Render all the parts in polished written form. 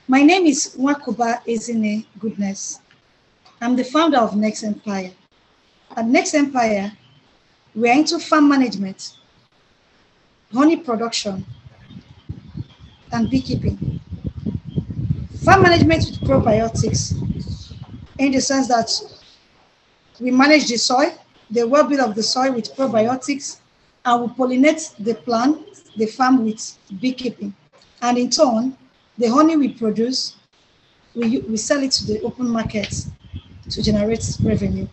My name is Wakuba Ezine Goodness. I'm the founder of Next Empire. At Next Empire, we're into farm management, honey production, and beekeeping. Farm management with probiotics, in the sense that we manage the soil, the well-being of the soil with probiotics, and we pollinate the plant, the farm with beekeeping. And in turn, the honey we produce, we sell it to the open market to generate revenue.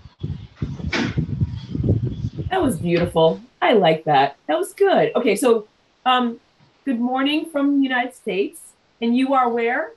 That was beautiful. I like that. That was good. Okay, so good morning from the United States. And you are where?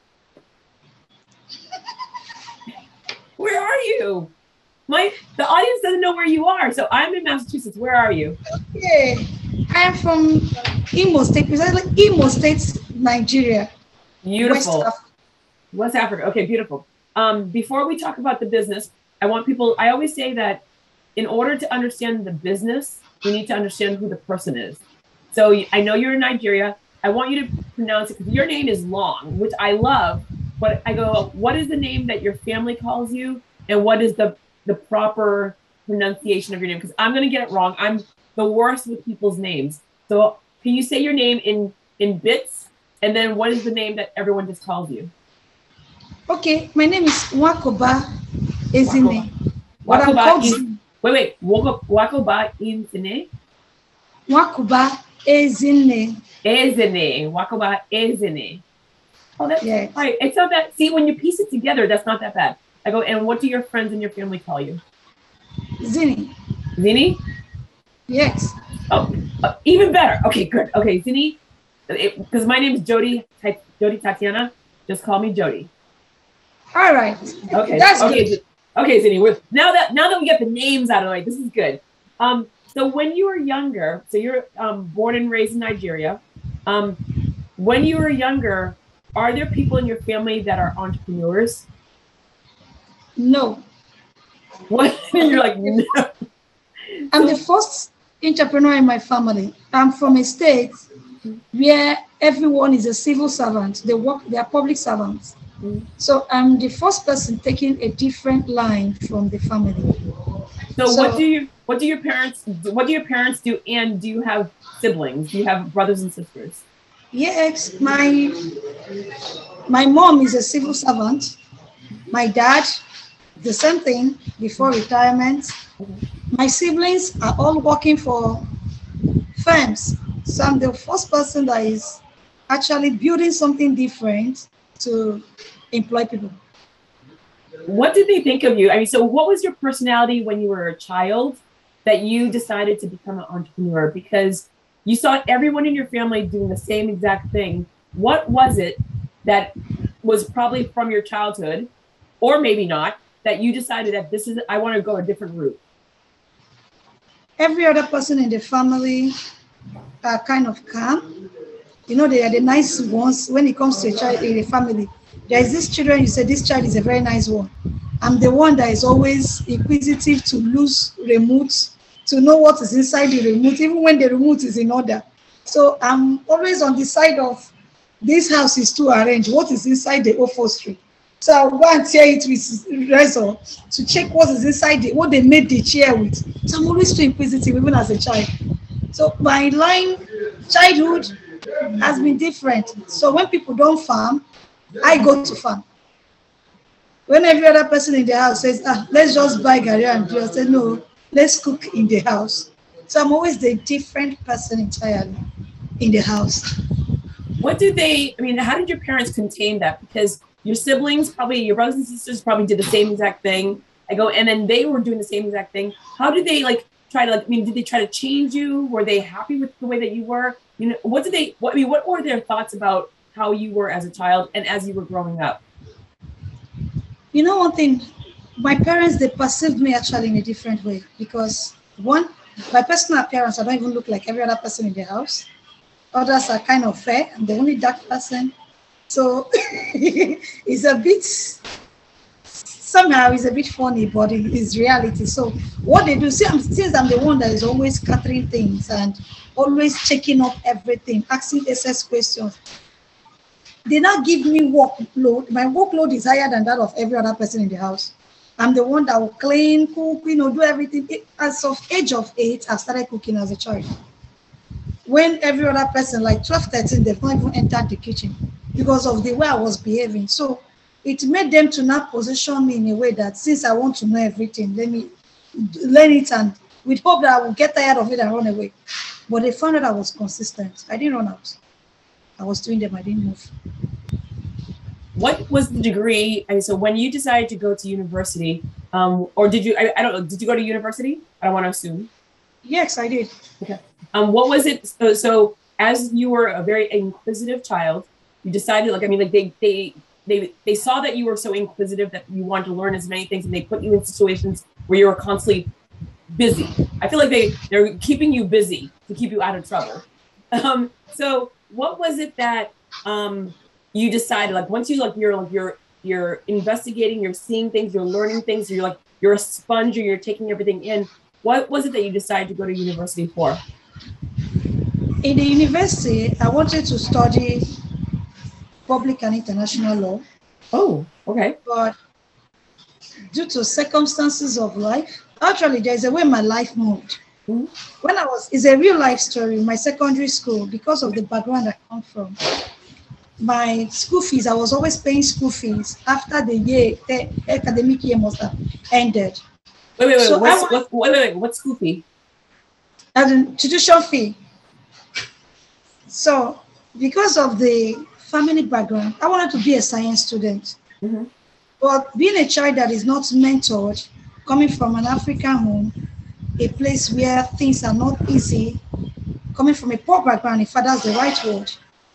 Where are you? The audience doesn't know where you are. So I'm in Massachusetts. Where are you? Okay. I am from Imo State, precisely Imo State, Nigeria. Beautiful. West Africa. Okay, beautiful. Before we talk about the business, I always say that in order to understand the business, you need to understand who the person is. So I know you're in Nigeria. I want you to pronounce it because your name is long, which I love. But I go, what is the name that your family calls you? And what is the proper pronunciation of your name? Because I'm going to get it wrong. I'm the worst with people's names. So can you say your name in bits? And then what is the name that everyone just calls you? Okay, my name is Wakoba Ezine. Wait. Wakoba Ezine? Wakoba Ezine. Wakoba Ezine. Oh, that's yes. Right. It's not that. See, when you piece it together, that's not that bad. I go, and what do your friends and your family call you? Zini. Zini? Yes. Oh, even better. Okay, good. Okay, Zini, because my name is Jody Tatiana. Just call me Jody. All right. Okay. That's good. Okay, Zini. Now that we get the names out of the way, this is good. So when you were younger, so you're born and raised in Nigeria. When you were younger, are there people in your family that are entrepreneurs? No. What? You're like, no. I'm the first entrepreneur in my family. I'm from a state where everyone is a civil servant. They are public servants. So I'm the first person taking a different line from the family. So what do your parents do? And do you have siblings? Do you have brothers and sisters? Yes, my mom is a civil servant. My dad, the same thing before retirement. My siblings are all working for firms. So I'm the first person that is actually building something different to employ people. What did they think of you? I mean, so what was your personality when you were a child that you decided to become an entrepreneur? Because you saw everyone in your family doing the same exact thing. What was it that was probably from your childhood, or maybe not, that you decided that I want to go a different route? Every other person in the family are kind of calm. You know, they are the nice ones. When it comes to a child in the family, there is this children, you say this child is a very nice one. I'm the one that is always inquisitive to lose remotes, to know what is inside the remote, even when the remote is in order. So I'm always on the side of this house is too arranged. What is inside the upholstery? So I'll go and tear it with razor to check what is inside what they made the chair with. So I'm always too inquisitive, even as a child. So my childhood has been different. So when people don't farm, I go to farm. When every other person in the house says, let's just buy garri and do, I say, no, let's cook in the house. So I'm always the different person entirely in the house. How did your parents contain that? Because your siblings, probably your brothers and sisters probably did the same exact thing. And then they were doing the same exact thing. How did they did they try to change you? Were they happy with the way that you were? You know, what were their thoughts about how you were as a child and as you were growing up? You know one thing, my parents, they perceived me actually in a different way because one, my personal appearance, I don't even look like every other person in the house. Others are kind of fair. I'm the only dark person. So it's a bit, somehow it's a bit funny, but it is reality. So what they do, since I'm the one that is always scattering things and always checking up everything, asking SS questions, they now give me workload. My workload is higher than that of every other person in the house. I'm the one that will clean, cook, do everything. As of age of 8, I started cooking as a child. When every other person, like 12, 13, they've not even entered the kitchen because of the way I was behaving. So it made them to now position me in a way that since I want to know everything, let me learn it, and with hope that I will get tired of it and run away. But they found out I was consistent. I didn't run out. I was doing them. I didn't move. What was the degree? And so when you decided to go to university, or did you? I don't know. Did you go to university? I don't want to assume. Yes, I did. Okay. What was it? So as you were a very inquisitive child, you decided, they saw that you were so inquisitive that you wanted to learn as many things, and they put you in situations where you were constantly busy. I feel like they're keeping you busy to keep you out of trouble. So what was it that you decided, like, once you're investigating, you're seeing things, you're learning things, you're a sponge, or you're taking everything in. What was it that you decided to go to university for? In the university, I wanted to study public and international law. Oh, okay. But due to circumstances of life, actually, there's a way my life moved. Mm-hmm. It's a real life story. My secondary school, because of the background I come from, my school fees, I was always paying school fees after the academic year must have ended. Wait. So what school fee? As in tuition fee. So because of the family background, I wanted to be a science student. Mm-hmm. But being a child that is not mentored, coming from an African home, a place where things are not easy, coming from a poor background, if that's the right word,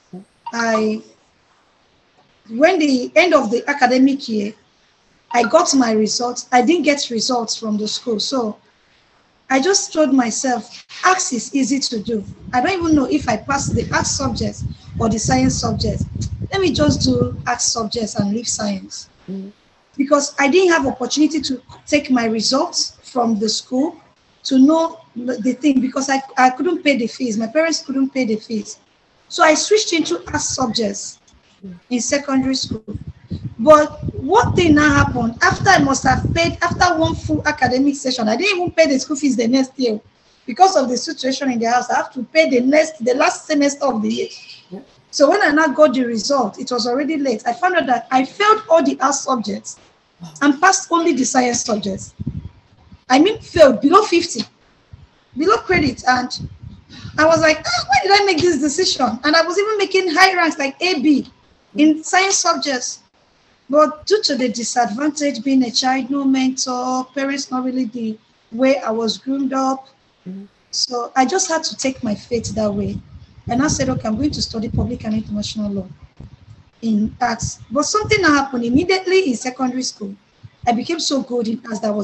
when the end of the academic year, I got my results. I didn't get results from the school. So I just told myself, arts is easy to do. I don't even know if I passed the arts subjects or the science subjects. Let me just do arts subjects and leave science. Mm-hmm. Because I didn't have opportunity to take my results from the school to know the thing, because I couldn't pay the fees. My parents couldn't pay the fees. So I switched into arts subjects in secondary school. But what thing now happened, after I must have paid, after one full academic session, I didn't even pay the school fees the next year. Because of the situation in the house, I have to pay the last semester of the year. Yeah. So when I now got the result, it was already late. I found out that I failed all the arts subjects and passed only the science subjects. I mean, failed below 50, below credit. And I was like, why did I make this decision? And I was even making high ranks like A, B in science subjects. But due to the disadvantage, being a child, no mentor, parents not really the way I was groomed up. Mm-hmm. So I just had to take my fate that way. And I said, okay, I'm going to study public and international law in arts. But something happened immediately in secondary school. I became so good in arts that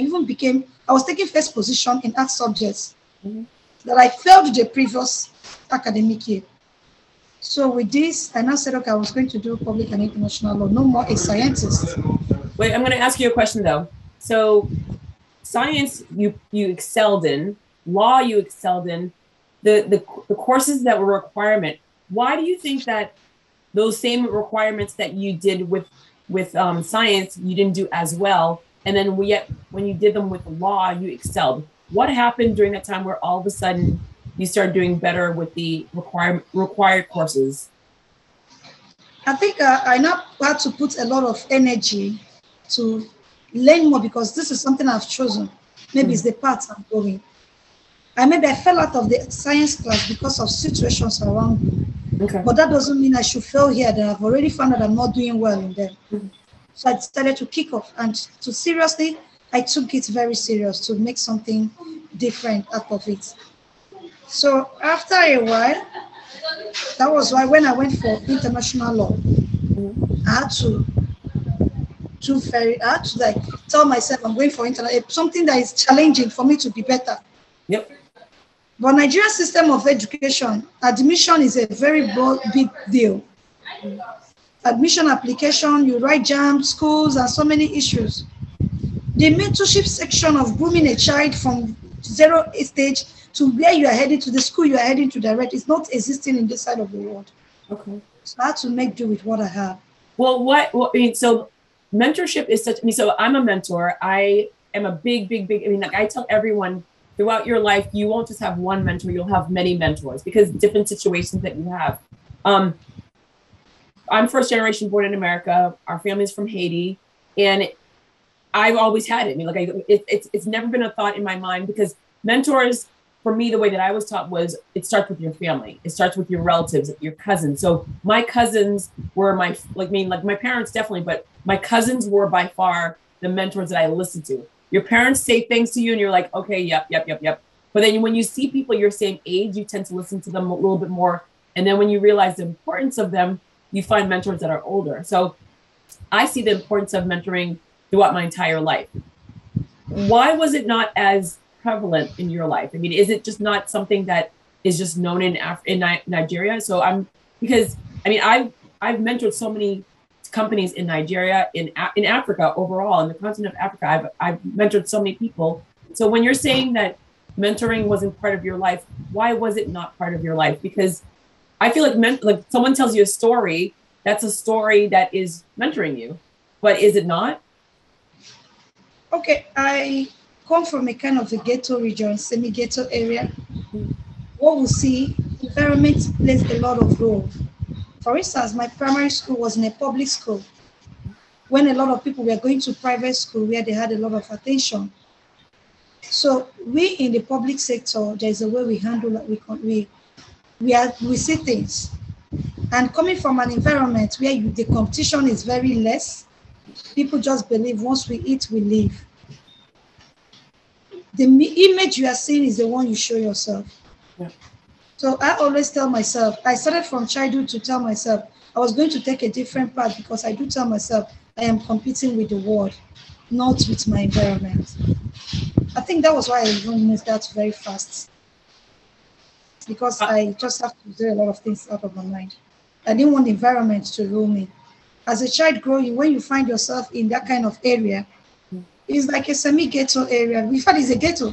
I was taking first position in art subjects, mm-hmm. that I failed the previous academic year. So with this, I now said, okay, I was going to do public and international law, no more a scientist. Wait, I'm going to ask you a question though. So science, you excelled in, law you excelled in, the courses that were requirement. Why do you think that those same requirements that you did with science, you didn't do as well? And then when you did them with law, you excelled. What happened during that time where all of a sudden you started doing better with the required courses? I think I now had to put a lot of energy to learn more, because this is something I've chosen. Maybe it's the path I'm going. I fell out of the science class because of situations around me. Okay. But that doesn't mean I should fail here. That I've already found out I'm not doing well in them. Mm-hmm. So I decided to kick off, and I took it very serious to make something different out of it. So after a while, that was why when I went for international law, I had to tell myself I'm going for something that is challenging for me to be better. Yep. But Nigerian system of education, admission is a very big deal. Admission application, you write JAMB, schools, and so many issues. The mentorship section of grooming a child from 0 stage to where you are heading, to the school you are heading to direct, is not existing in this side of the world. Okay. So I had to make do with what I have. Well, I mean, so mentorship is such, I mean, so I'm a mentor. I am a big, I mean, like I tell everyone throughout your life, you won't just have one mentor, you'll have many mentors because different situations that you have. I'm first generation born in America. Our family's from Haiti, and I've always had it. I mean, like it's never been a thought in my mind because mentors, for me, the way that I was taught was it starts with your family. It starts with your relatives, your cousins. So my cousins were my parents definitely, but my cousins were by far the mentors that I listened to. Your parents say things to you and you're like, okay, yep. But then when you see people your same age, you tend to listen to them a little bit more. And then when you realize the importance of them, you find mentors that are older. So I see the importance of mentoring throughout my entire life. Why was it not as prevalent in your life? I mean, is it just not something that is just known in Nigeria? So I've mentored so many companies in Nigeria, in Africa overall, in the continent of Africa. I've mentored so many people. So when you're saying that mentoring wasn't part of your life, why was it not part of your life? Because I feel like someone tells you a story, that's a story that is mentoring you, but is it not? Okay, I come from a kind of a ghetto region, semi-ghetto area. What we see, environment plays a lot of role. For instance, my primary school was in a public school when a lot of people were going to private school where they had a lot of attention. So we in the public sector, there's a way we handle that. We see things. And coming from an environment where the competition is very less, people just believe once we eat, we live. The image you are seeing is the one you show yourself. Yeah. So I always tell myself, I started from childhood to tell myself I was going to take a different path because I do tell myself I am competing with the world, not with my environment. I think that was why I even moved that very fast. Because I just have to do a lot of things out of my mind. I didn't want the environment to rule me. As a child growing, when you find yourself in that kind of area, it's like a semi-ghetto area. In fact, it's a ghetto.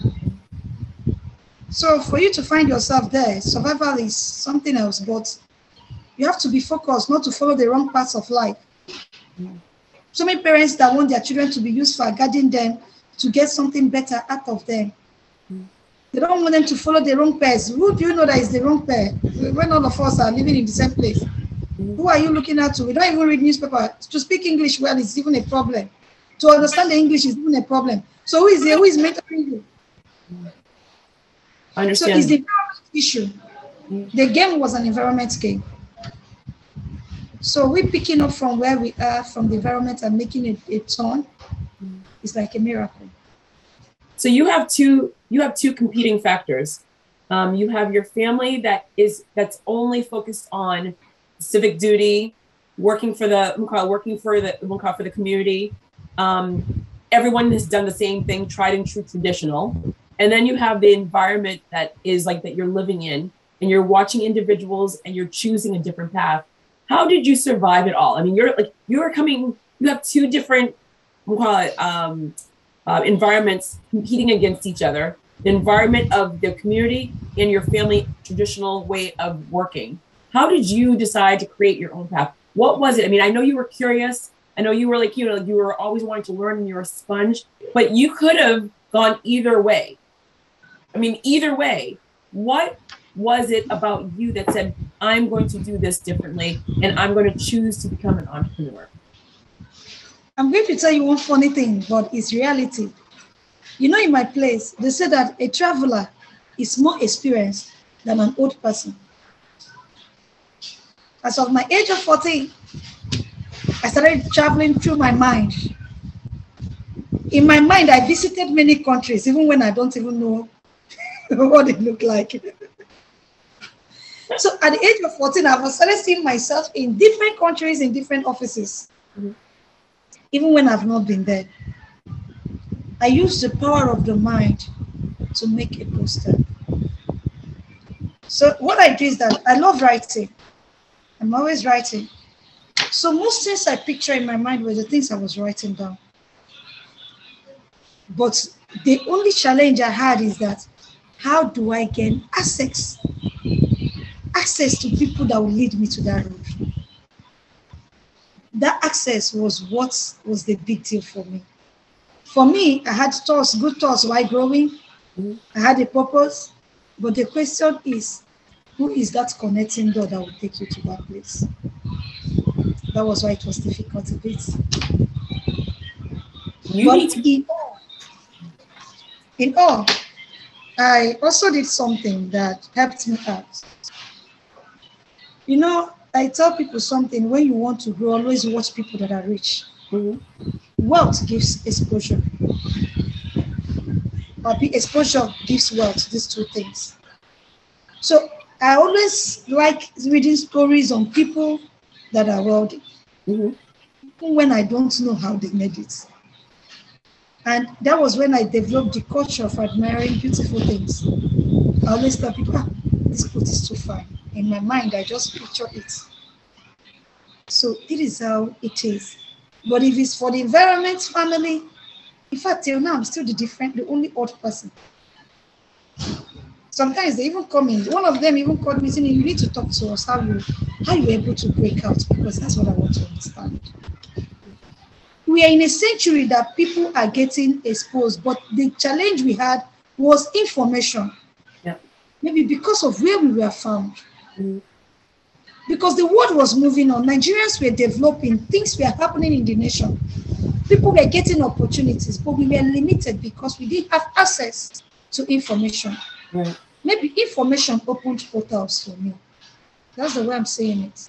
So for you to find yourself there, survival is something else, but you have to be focused, not to follow the wrong paths of life. So many parents that want their children to be used for guiding them to get something better out of them. They don't want them to follow the wrong path. Who do you know that is the wrong path? When all of us are living in the same place. Who are you looking at to? We don't even read newspaper. To speak English well is even a problem. To understand the English is even a problem. So who is mentoring you? I understand. So it's the environment issue. The game was an environment game. So we're picking up from where we are, from the environment, and making a turn. It's like a miracle. So you have two competing factors. You have your family that's only focused on civic duty, working for the community. Everyone has done the same thing, tried and true traditional. And then you have the environment that you're living in, and you're watching individuals and you're choosing a different path. How did you survive it all? I mean, you have two different, environments competing against each other, the environment of the community and your family traditional way of working. How did you decide to create your own path? What was it? I mean, I know you were curious. I know you were you were always wanting to learn and you're a sponge, but you could have gone either way. I mean, either way, what was it about you that said, I'm going to do this differently and I'm going to choose to become an entrepreneur? I'm going to tell you one funny thing, but it's reality. You know, in my place, they say that a traveler is more experienced than an old person. As of my age of 14, I started traveling through my mind. In my mind, I visited many countries, even when I don't even know what they look like. So at the age of 14, I started seeing myself in different countries, in different offices. Mm-hmm. Even when I've not been there. I use the power of the mind to make a poster. So what I do is that I love writing. I'm always writing. So most things I picture in my mind were the things I was writing down. But the only challenge I had is that how do I gain access to people that will lead me to that road? access was what was the big deal for me. For me, I had thoughts, good thoughts while growing. I had a purpose. But the question is, who is that connecting door that will take you to that place? That was why it was difficult a bit. In all, I also did something that helped me out. You know, I tell people something: when you want to grow, always watch people that are rich. Wealth gives exposure. Or exposure gives wealth, these two things. So I always like reading stories on people that are wealthy, even when I don't know how they made it. And that was when I developed the culture of admiring beautiful things. I always tell people, this clothes is too fine. In my mind, I just picture it. So it is how it is. But if it's for the environment, family, in fact, till now, I'm still the only odd person. Sometimes they even come in. One of them even called me saying, you need to talk to us how you were able to break out, because that's what I want to understand. We are in a century that people are getting exposed, but the challenge we had was information. Yeah. Maybe because of where we were found. Because the world was moving on. Nigerians were developing, things were happening in the nation. People were getting opportunities, but we were limited because we didn't have access to information. Right. Maybe information opened portals for me. That's the way I'm saying it.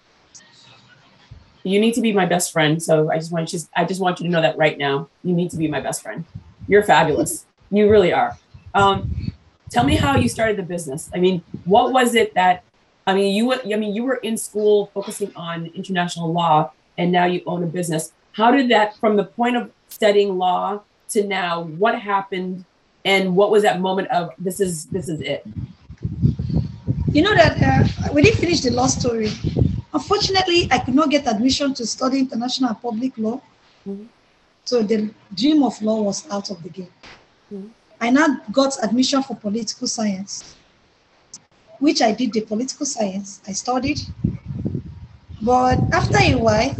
You need to be my best friend. So I just want you to know that right now. You need to be my best friend. You're fabulous. You really are. Tell me how you started the business. I mean, what was it that, you were in school focusing on international law, and now you own a business. How did that, from the point of studying law to now, what happened, and what was that moment of this is it? You know that we didn't finish the law story. Unfortunately, I could not get admission to study international and public law. So the dream of law was out of the game. I now got admission for political science, which I did the political science. I studied. But after a while,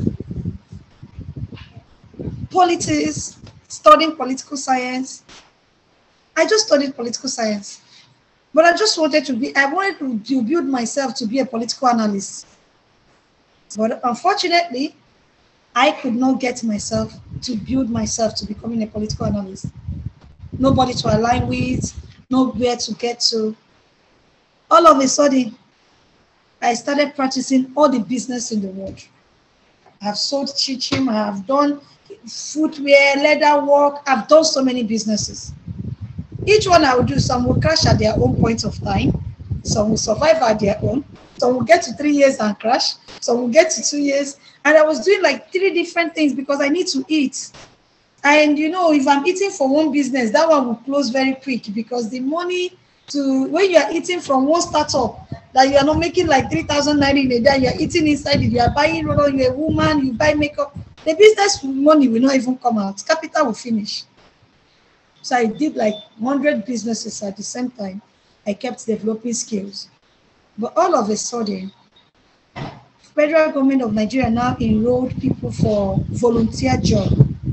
politics, studying political science, I just studied political science. But I just wanted to build myself to be a political analyst. But unfortunately, I could not get myself to build myself to becoming a political analyst. Nobody to align with, nowhere to get to. All of a sudden, I started practicing all the business in the world. I've sold chichim, I have done footwear, leather work, I've done so many businesses. Each one I will do, some will crash at their own point of time, some will survive at their own, some will get to 3 years and crash, some will get to 2 years. And I was doing like 3 different things because I need to eat. And if I'm eating for one business, that one will close very quick, because the money when you are eating from one startup that you are not making like 3,000 naira in a day, you are eating inside it, you are buying, you're a woman, you buy makeup, the business money will not even come out, capital will finish. So I did like 100 businesses at the same time. I kept developing skills. But all of a sudden, federal government of Nigeria now enrolled people for volunteer job.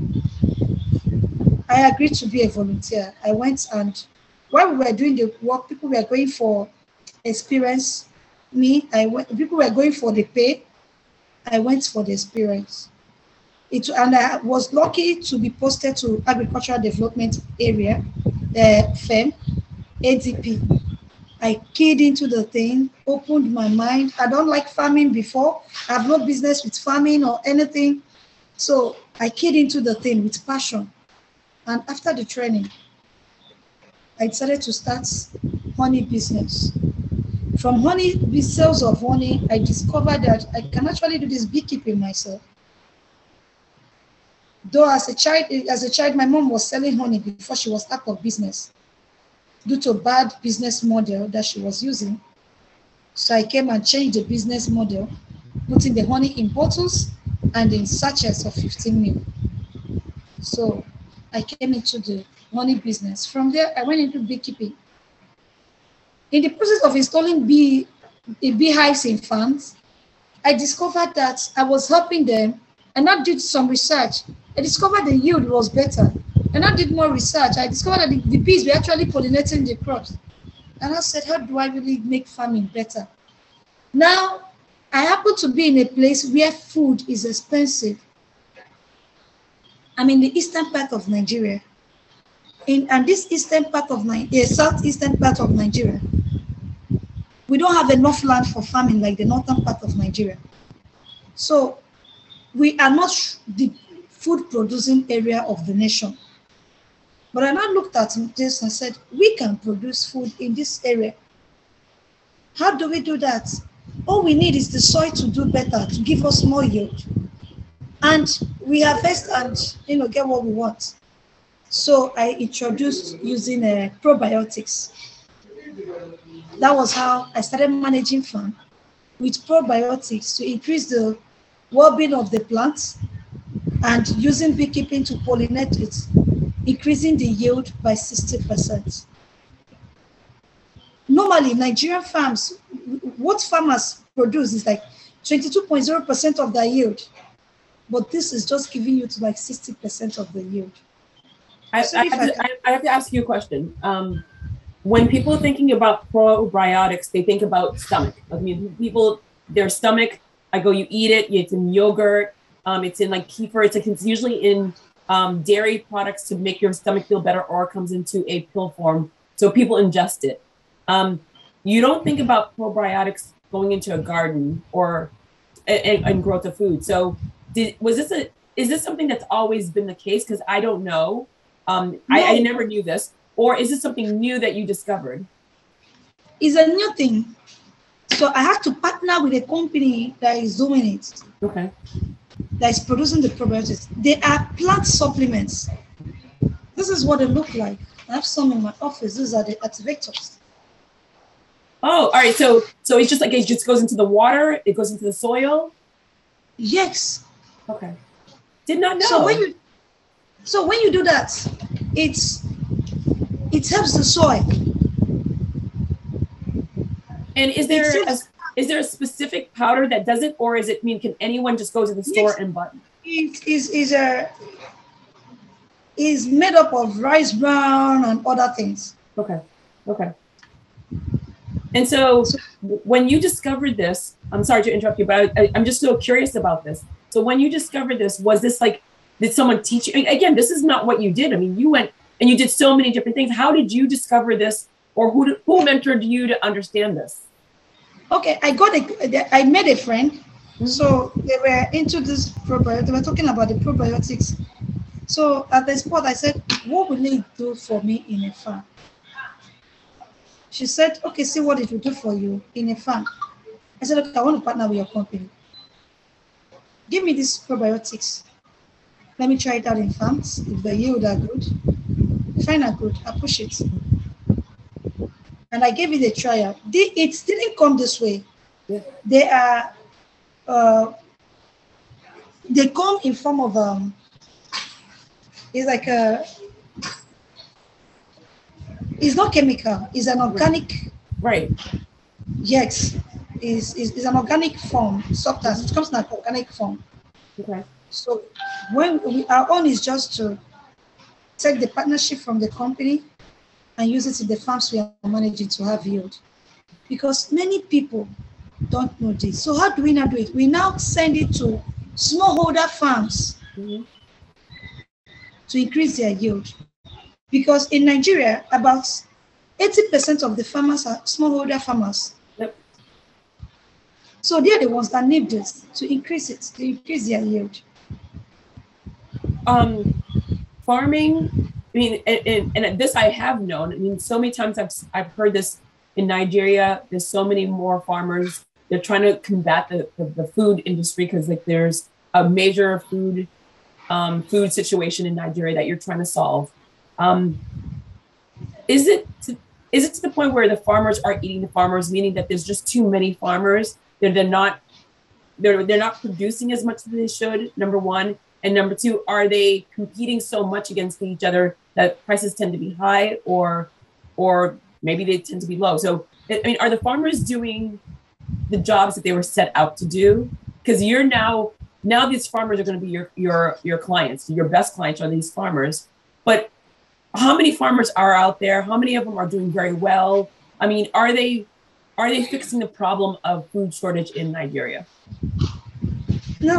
I agreed to be a volunteer. I went, and while we were doing the work, people were going for experience. People were going for the pay. I went for the experience. And I was lucky to be posted to Agricultural Development Area, FEM, ADP. I keyed into the thing, opened my mind. I don't like farming before. I have no business with farming or anything. So I keyed into the thing with passion. And after the training, I decided to start honey business. From sales of honey, I discovered that I can actually do this beekeeping myself. Though as a child, my mom was selling honey before she was out of business due to bad business model that she was using. So I came and changed the business model, putting the honey in bottles and in sachets of 15 ml. So I came into the honey business. From there, I went into beekeeping. In the process of installing beehives in farms, I discovered that I was helping them And I did some research. I discovered the yield was better. And I did more research. I discovered that the bees were actually pollinating the crops. And I said, how do I really make farming better? Now, I happen to be in a place where food is expensive. I'm in the eastern part of Nigeria. And this eastern part of southeastern part of Nigeria, we don't have enough land for farming like the northern part of Nigeria. So we are not the food producing area of the nation. But I now looked at this and said, we can produce food in this area. How do we do that? All we need is the soil to do better, to give us more yield. And we harvest and get what we want. So I introduced using probiotics. That was how I started managing farm with probiotics to increase the well-being of the plants and using beekeeping to pollinate it, increasing the yield by 60%. Normally, Nigerian farms, what farmers produce is like 22.0% of their yield, but this is just giving you to like 60% of the yield. I have to ask you a question. When people are thinking about probiotics, they think about stomach. I mean, their stomach, you eat it, it's in yogurt, it's in like kefir, it's usually in dairy products to make your stomach feel better, or it comes into a pill form, so people ingest it. You don't think about probiotics going into a garden or and growth of food. So is this something that's always been the case? Because I don't know. No. I never knew this. Or is this something new that you discovered? It's a new thing. So I have to partner with a company that is doing it. Okay. That is producing the probiotics. They are plant supplements. This is what they look like. I have some in my office. These are the activators. Oh, all right. So it's just like it just goes into the water. It goes into the soil. Yes. Okay. Did not know. So when you do that, it helps the soil. And is there a specific powder that does it, or can anyone just go to the store and buy? It is made up of rice bran and other things. Okay. And so when you discovered this, I'm sorry to interrupt you, but I'm just so curious about this. So when you discovered this, was this like, did someone teach you? Again, this is not what you did. I mean, you went and you did so many different things. How did you discover this, or who mentored you to understand this? Okay, I met a friend. Mm-hmm. So they were into this probiotics. They were talking about the probiotics. So at the spot, I said, what will it do for me in a farm? She said, okay, see what it will do for you in a farm. I said, okay, I want to partner with your company. Give me these probiotics. Let me try it out in farms. If the yield are good, fine are good, I push it. And I gave it a trial. It didn't come this way. Yeah. They come in form of it's like it's not chemical, it's an organic. Right. Yes. It's an organic form, substance. It comes in an organic form. Okay. So our own is just to take the partnership from the company and use it in the farms we are managing to have yield. Because many people don't know this. So how do we now do it? We now send it to smallholder farms to increase their yield. Because in Nigeria, about 80% of the farmers are smallholder farmers. Yep. So they're the ones that need this to increase their yield. Farming, I mean, and this I have known. I mean, so many times I've heard this in Nigeria. There's so many more farmers. They're trying to combat the food industry because like there's a major food situation in Nigeria that you're trying to solve. Is it to the point where the farmers are eating the farmers, meaning that there's just too many farmers? They're not producing as much as they should, number one. And number two, are they competing so much against each other that prices tend to be high, or maybe they tend to be low? So, I mean, are the farmers doing the jobs that they were set out to do? Because you're now now these farmers are going to be your clients. Your best clients are these farmers. But how many farmers are out there? How many of them are doing very well? I mean, are they fixing the problem of food shortage in Nigeria? No,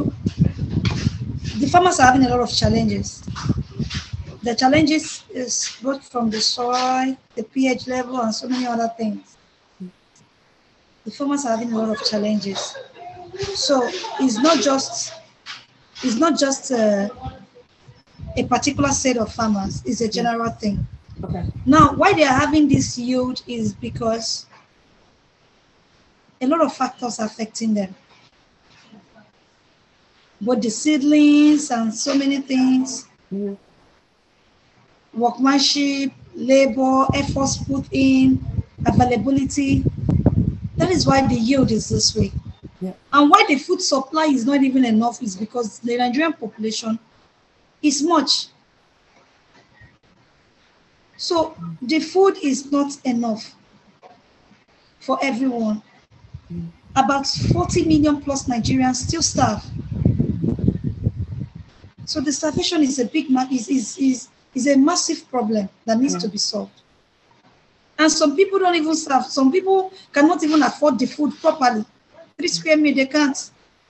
the farmers are having a lot of challenges. The challenges is both from the soil, the pH level, and so many other things. The farmers are having a lot of challenges. So it's not just a particular set of farmers. It's a general thing. Okay. Now, why they are having this yield is because a lot of factors are affecting them. But the seedlings and so many things, workmanship, labor, efforts put in, availability. That is why the yield is this way. Yeah. And why the food supply is not even enough is because the Nigerian population is much. So the food is not enough for everyone. About 40 million plus Nigerians still starve. So the starvation is a is a massive problem that needs to be solved. And some people don't even starve. Some people cannot even afford the food properly. 3 square meals, they can't.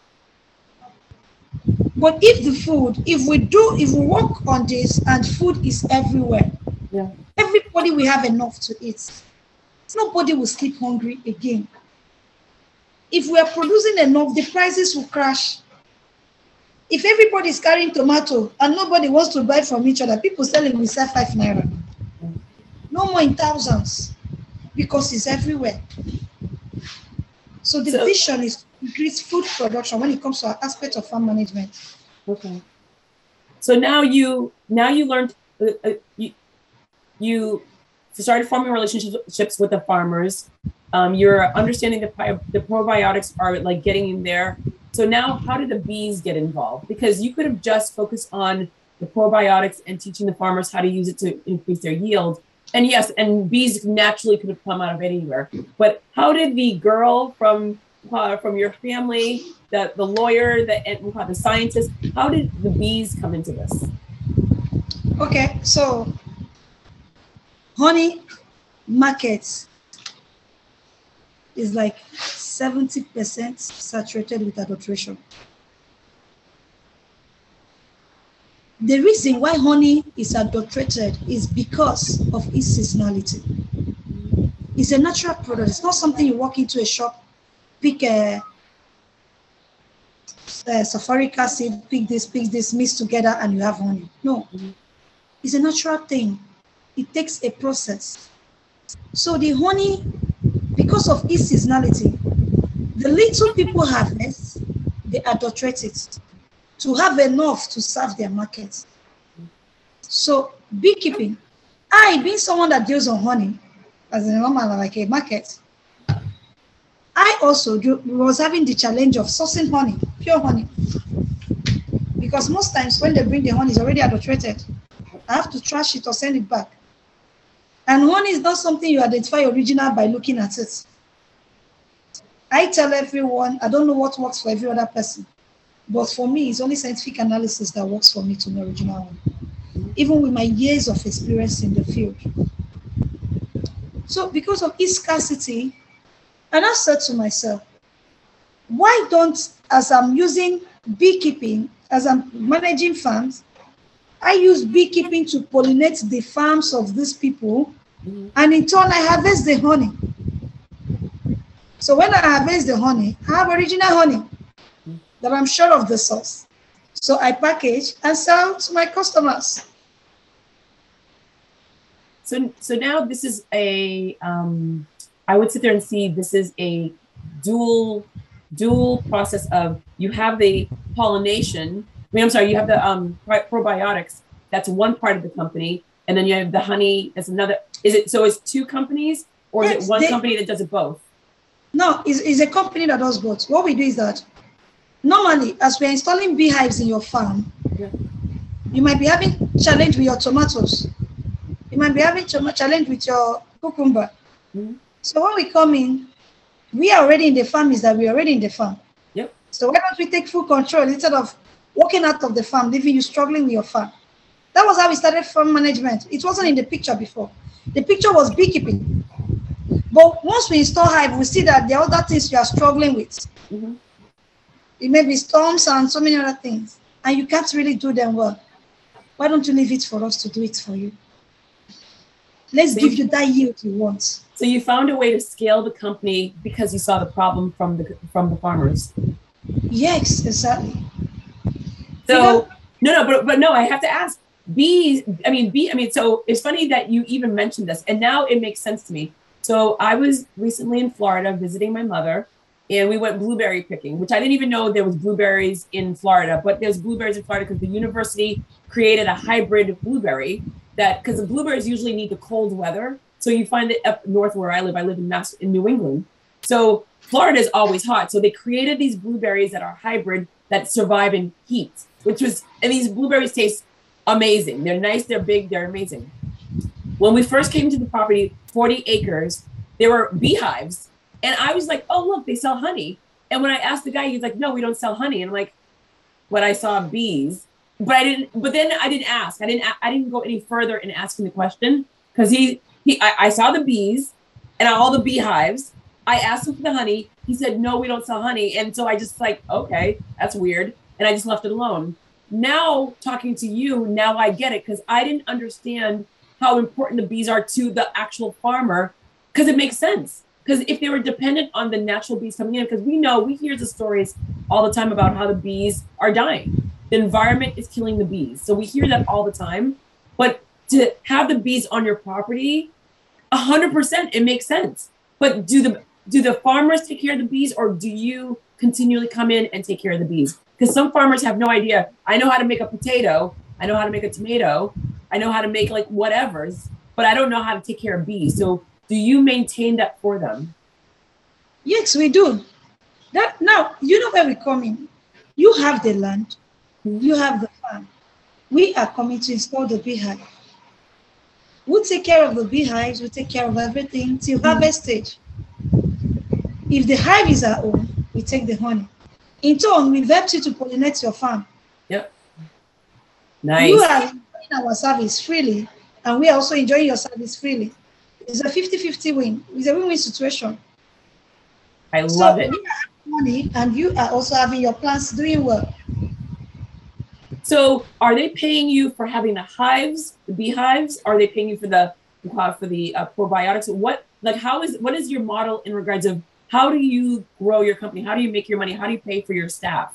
But if we work on this and food is everywhere, everybody will have enough to eat. Nobody will sleep hungry again. If we are producing enough, the prices will crash. If everybody is carrying tomato and nobody wants to buy from each other, people selling will sell 5 naira. No more in thousands, because it's everywhere. So the vision is to increase food production when it comes to our aspect of farm management. Okay. So now you learned you started forming relationships with the farmers. You're understanding the probiotics are like getting in there. So now how did the bees get involved? Because you could have just focused on the probiotics and teaching the farmers how to use it to increase their yield. And yes, and bees naturally could have come out of anywhere. But how did the girl from your family, the lawyer, the scientist, how did the bees come into this? Okay, so honey markets is like 70% saturated with adulteration. The reason why honey is adulterated is because of its seasonality. It's a natural product. It's not something you walk into a shop, pick a sulfuric acid, pick this, mix together, and you have honey. No, it's a natural thing. It takes a process. So the honey, because of its seasonality, the little people harvest, they adulterate it to have enough to serve their markets. So beekeeping, I being someone that deals on honey, as a normal like a market, I also was having the challenge of sourcing honey, pure honey, because most times when they bring the honey, it's already adulterated. I have to trash it or send it back. And honey is not something you identify original by looking at it. I tell everyone, I don't know what works for every other person, but for me, it's only scientific analysis that works for me to know original one, even with my years of experience in the field. So because of its scarcity, and I said to myself, why don't, as I'm using beekeeping, as I'm managing farms, I use beekeeping to pollinate the farms of these people, and in turn, I harvest the honey. So when I harvest the honey, I have original honey that I'm sure of the source. So I package and sell to my customers. So now this is I would sit there and see this is a dual process of, you have the pollination. You have the probiotics. That's one part of the company, and then you have the honey. That's another. Is it 2 companies, or is it one company that does it both? No, it's a company that does both. What we do is that normally, as we're installing beehives in your farm, you might be having challenge with your tomatoes. You might be having challenge with your cucumber. So when we come in, we are already in the farm. Is that we're already in the farm. Yep. So why don't we take full control instead of walking out of the farm, leaving you struggling with your farm? That was how we started farm management. It wasn't in the picture before. The picture was beekeeping. But once we install hive, we see that there are other things you are struggling with. Mm-hmm. It may be storms and so many other things, and you can't really do them well. Why don't you leave it for us to do it for you? Let's give you that yield you want. So you found a way to scale the company because you saw the problem from the farmers. Yes, exactly. So but no, I have to ask. So it's funny that you even mentioned this, and now it makes sense to me. So I was recently in Florida visiting my mother, and we went blueberry picking, which I didn't even know there was blueberries in Florida, but there's blueberries in Florida because the university created a hybrid blueberry because the blueberries usually need the cold weather. So you find it up north where I live in New England. So Florida is always hot. So they created these blueberries that are hybrid that survive in heat, and these blueberries taste amazing. They're nice, they're big, they're amazing. When we first came to the property, 40 acres, there were beehives. And I was like, oh, look, they sell honey. And when I asked the guy, he's like, no, we don't sell honey. And I'm like, but I saw bees. But then I didn't ask. I didn't go any further in asking the question because I saw the bees and all the beehives. I asked him for the honey. He said, no, we don't sell honey. And so I just like, okay, that's weird. And I just left it alone. Now talking to you, now I get it because I didn't understand how important the bees are to the actual farmer because it makes sense. Because if they were dependent on the natural bees coming in, because we hear the stories all the time about how the bees are dying. The environment is killing the bees. So we hear that all the time. But to have the bees on your property, 100%, it makes sense. But do the farmers take care of the bees, or do you continually come in and take care of the bees? Because some farmers have no idea. I know how to make a potato. I know how to make a tomato. I know how to make like whatevers, but I don't know how to take care of bees. So do you maintain that for them? Yes, we do. Now, you know where we come in. You have the land. You have the farm. We are coming to install the beehive. We'll take care of the beehives. We'll take care of everything till harvest stage. If the hive is our own, we take the honey. In turn, we vet you to pollinate your farm. Yep. Nice. You are enjoying our service freely, and we are also enjoying your service freely. It's a 50-50 win. It's a win-win situation. I love it. We are having money, and you are also having your plants doing well. So, are they paying you for having the hives, the beehives? Are they paying you for the probiotics? What is your model in regards of how do you grow your company? How do you make your money? How do you pay for your staff?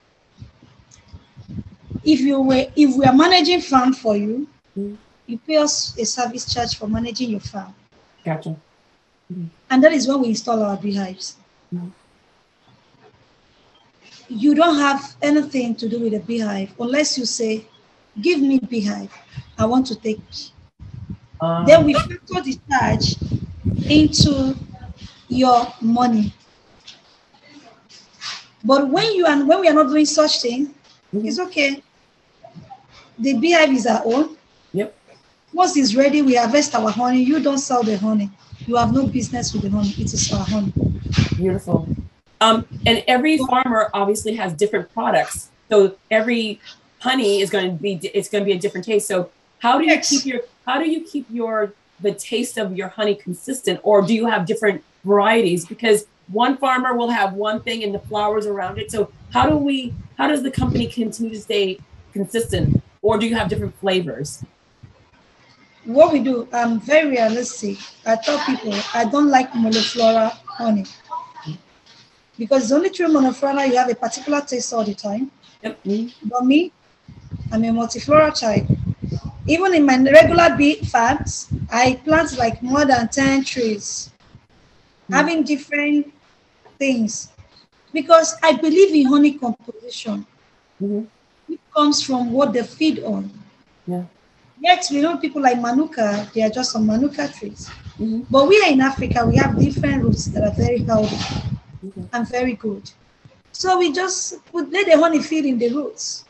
If we are managing farm for you, you pay us a service charge for managing your farm. Gotcha. And that is when we install our beehives. You don't have anything to do with a beehive unless you say, give me beehive. I want to take. Then we factor the charge into your money. But when we are not doing such thing, it's okay. The beehive is our own. Yep. Once it's ready, we harvest our honey. You don't sell the honey. You have no business with the honey. It is our honey. Beautiful. And every farmer obviously has different products. So every honey is going to be a different taste. So how do you keep the taste of your honey consistent, or do you have different varieties? Because one farmer will have one thing and the flowers around it. So how does the company continue to stay consistent, or do you have different flavors? What we do, I'm very realistic. I tell people I don't like monoflora honey. Because it's only true monoflora, you have a particular taste all the time. Yep. But me, I'm a multiflora type. Even in my regular bee farms, I plant like more than 10 trees, having different things. Because I believe in honey composition. It comes from what they feed on. Yeah. Yet we know people like Manuka, they are just some Manuka trees. But we are in Africa, we have different roots that are very healthy and very good. So we just let the honey feed in the roots.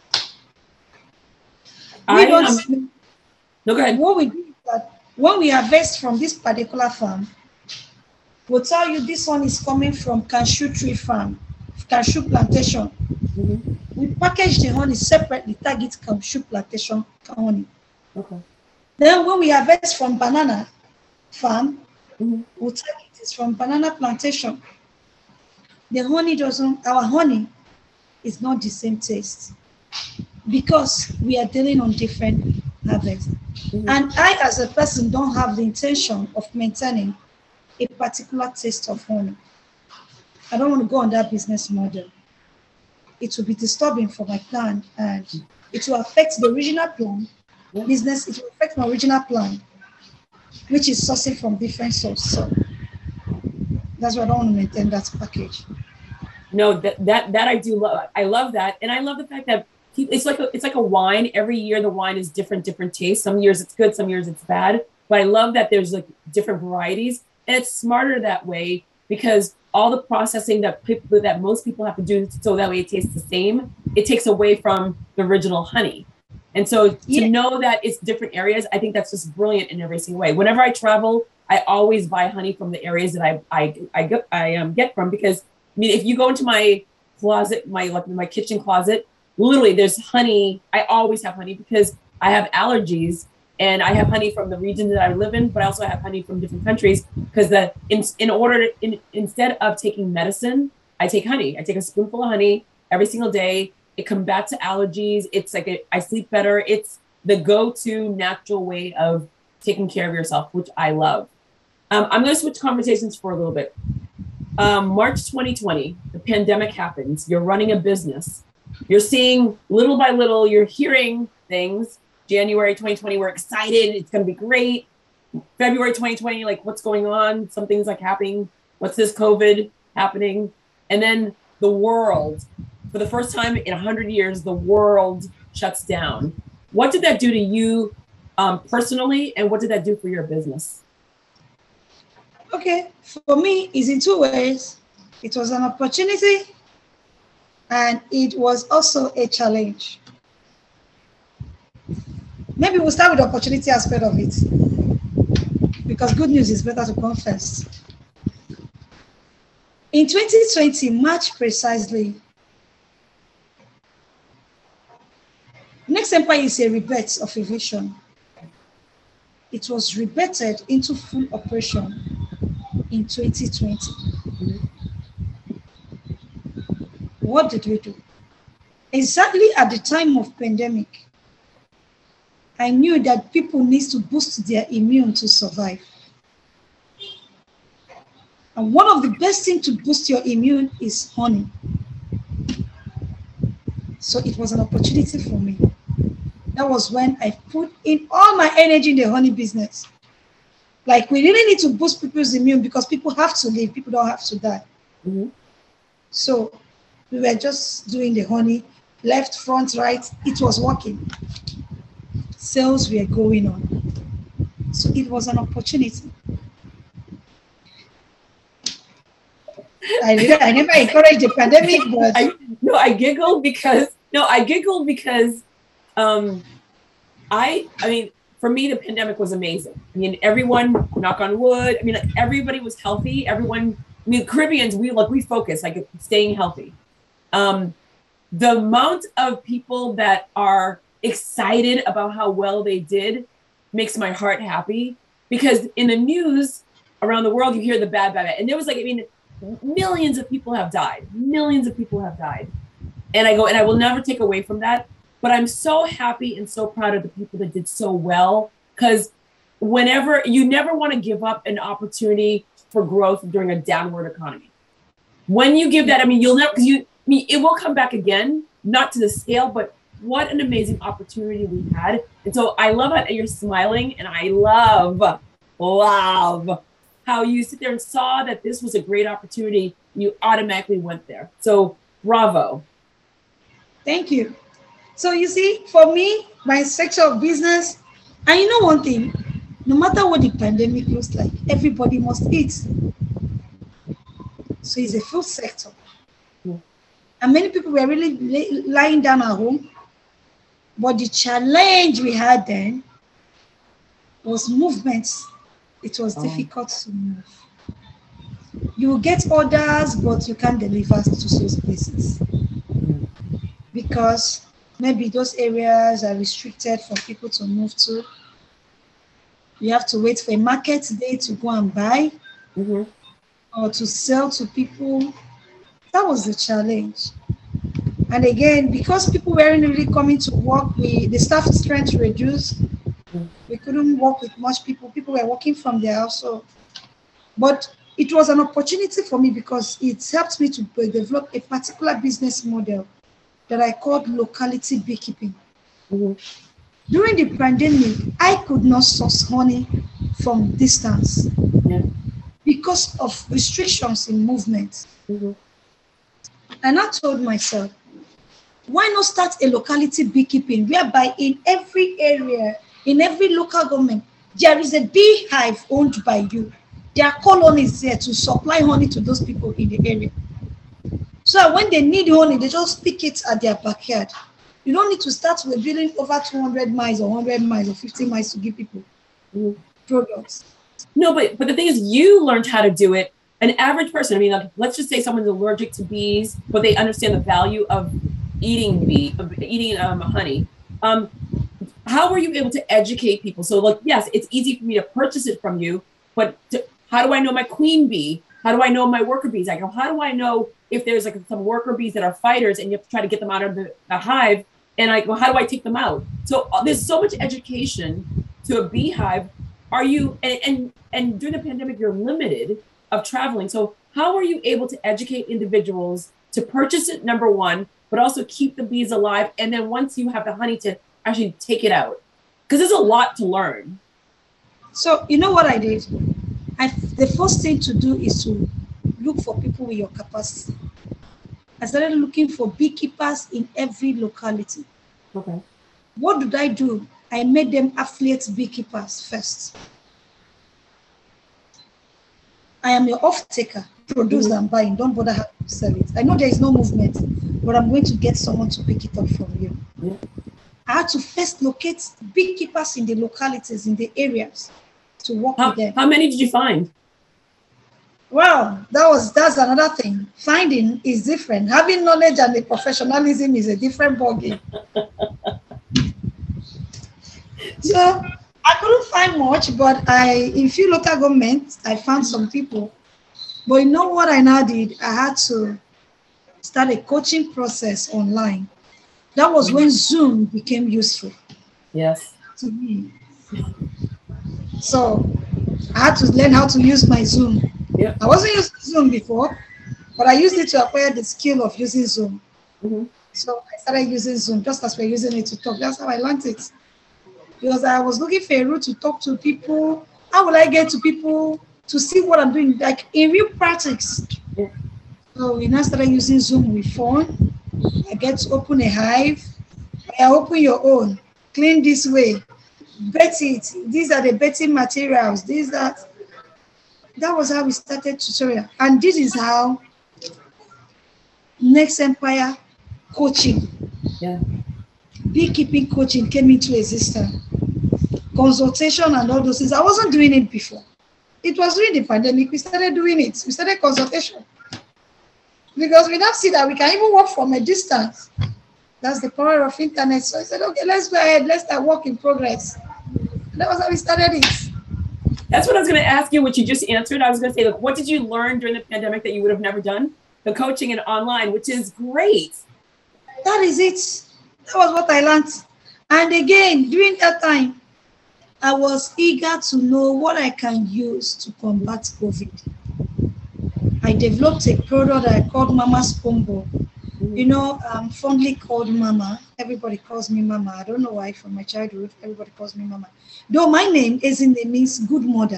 No, go ahead. What we do is that when we harvest from this particular farm, we'll tell you this one is coming from cashew tree farm. cashew plantation. Mm-hmm. We package the honey separately, target cashew plantation honey. Okay. Then when we harvest from banana farm, Mm-hmm. we'll target it from banana plantation. The honey doesn't, our honey is not the same taste because we are dealing on different harvests. Mm-hmm. And I, as a person, don't have the intention of maintaining a particular taste of honey. I don't want to go on that business model. It will be disturbing for my plan and it will affect the original plan. Yeah. Business, it will affect my original plan, which is sourcing from different sources. So that's why I don't want to maintain that package. No, that I do love. I love that, and I love the fact that it's like a wine. Every year the wine is different tastes. Some years it's good, some years it's bad. But I love that there's like different varieties, and it's smarter that way because all the processing that most people have to do so that way it tastes the same, it takes away from the original honey. And so to know that it's different areas, I think that's just brilliant in every single way. Whenever I travel, I always buy honey from the areas that I get from because I mean, if you go into my closet, my kitchen closet, literally there's honey. I always have honey because I have allergies and I have honey from the region that I live in, but I also have honey from different countries because instead of taking medicine, I take honey. I take a spoonful of honey every single day. It combats allergies. It's like I sleep better. It's the go-to natural way of taking care of yourself, which I love. I'm going to switch conversations for a little bit. March 2020, the pandemic happens. You're running a business. You're seeing little by little, you're hearing things. January 2020, we're excited. It's going to be great. February 2020, like what's going on? Something's like happening. What's this COVID happening? And then the world, for the first time in 100 years, the world shuts down. What did that do to you personally? And what did that do for your business? Okay, for me, it's in two ways. It was an opportunity and it was also a challenge. Maybe we'll start with the opportunity aspect of it because good news is better to come first. In 2020, March precisely, Next Empire is a rebirth of a vision. It was rebirthed into full operation in 2020. What did we do? Exactly at the time of pandemic, I knew that people need to boost their immune to survive. And one of the best things to boost your immune is honey. So it was an opportunity for me. That was when I put in all my energy in the honey business. Like we really need to boost people's immune because people have to live, people don't have to die. Mm-hmm. So we were just doing the honey, left, front, right. It was working. Sales were going on. So it was an opportunity. I never encouraged the pandemic, but I giggle because I mean, for me, the pandemic was amazing. I mean, everyone, knock on wood. I mean, like, everybody was healthy. Everyone, I mean, Caribbeans, we focus like staying healthy. The amount of people that are excited about how well they did makes my heart happy because in the news around the world, you hear the bad. And there was like, I mean, millions of people have died. And I will never take away from that. But I'm so happy and so proud of the people that did so well because you never want to give up an opportunity for growth during a downward economy. When you give that, I mean, it will come back again, not to the scale, but what an amazing opportunity we had. And so I love that you're smiling and I love how you sit there and saw that this was a great opportunity. You automatically went there. So bravo. Thank you. So you see, for me, my sector of business, and you know one thing, no matter what the pandemic looks like, everybody must eat. So it's a food sector. Yeah. And many people were really lying down at home. But the challenge we had then was movements. It was difficult to move. You get orders, but you can't deliver to those places because maybe those areas are restricted for people to move to. You have to wait for a market day to go and buy or to sell to people. That was the challenge. And again, because people weren't really coming to work, the staff strength reduced. We couldn't work with much people. People were working from their house. So, but it was an opportunity for me because it helped me to develop a particular business model that I called locality beekeeping. During the pandemic, I could not source honey from distance because of restrictions in movement. And I told myself, why not start a locality beekeeping whereby in every area, in every local government, there is a beehive owned by you. There are colonies there to supply honey to those people in the area. So when they need honey, they just pick it at their backyard. You don't need to start with building over 200 miles or 100 miles or 50 miles to give people products. No, but the thing is, you learned how to do it. An average person, I mean, like, let's just say someone's allergic to bees, but they understand the value of eating honey. How were you able to educate people? So, like, yes, it's easy for me to purchase it from you, but how do I know my queen bee? How do I know my worker bees? I go, how do I know if there's like some worker bees that are fighters and you have to try to get them out of the hive? And I go, how do I take them out? So there's so much education to a beehive. Are you, and during the pandemic, you're limited of traveling. So how are you able to educate individuals to purchase it, number one, but also keep the bees alive? And then once you have the honey, to actually take it out? Because there's a lot to learn. So you know what I did? The first thing to do is to look for people with your capacity. I started looking for beekeepers in every locality. Okay. What did I do? I made them affiliate beekeepers first. I am your off-taker. Produce and buying. Don't bother how to sell it. I know there is no movement, but I'm going to get someone to pick it up from you. Yeah. I had to first locate beekeepers in the localities, in the areas, to work with them. How many did you find? Well, that's another thing. Finding is different. Having knowledge and the professionalism is a different ballgame. So I couldn't find much, but in few local governments, I found some people. But you know what I now did? I had to start a coaching process online. That was when Zoom became useful. Yes. To me. So I had to learn how to use my Zoom. Yep. I wasn't using Zoom before, but I used it to acquire the skill of using Zoom. So I started using Zoom just as we're using it to talk. That's how I learned it. Because I was looking for a route to talk to people. How will I get to people to see what I'm doing, like in real practice? Yeah. So we now started using Zoom with phone. I get to open a hive. I open your own. Clean this way. Bet it. These are the betting materials. That was how we started tutorial. And this is how Next Empire coaching, beekeeping coaching came into existence. Consultation and all those things. I wasn't doing it before. It was during the pandemic we started doing it. We started consultation. Because we now see that we can even work from a distance. That's the power of internet. So I said, okay, let's go ahead. Let's start work in progress. And that was how we started it. That's what I was going to ask you, what you just answered. I was going to say, look, what did you learn during the pandemic that you would have never done? The coaching and online, which is great. That is it. That was what I learned. And again, during that time, I was eager to know what I can use to combat COVID. I developed a product that I called Mama's Combo. You know, I'm fondly called Mama. Everybody calls me Mama. I don't know why, from my childhood, everybody calls me Mama. Though my name means good mother.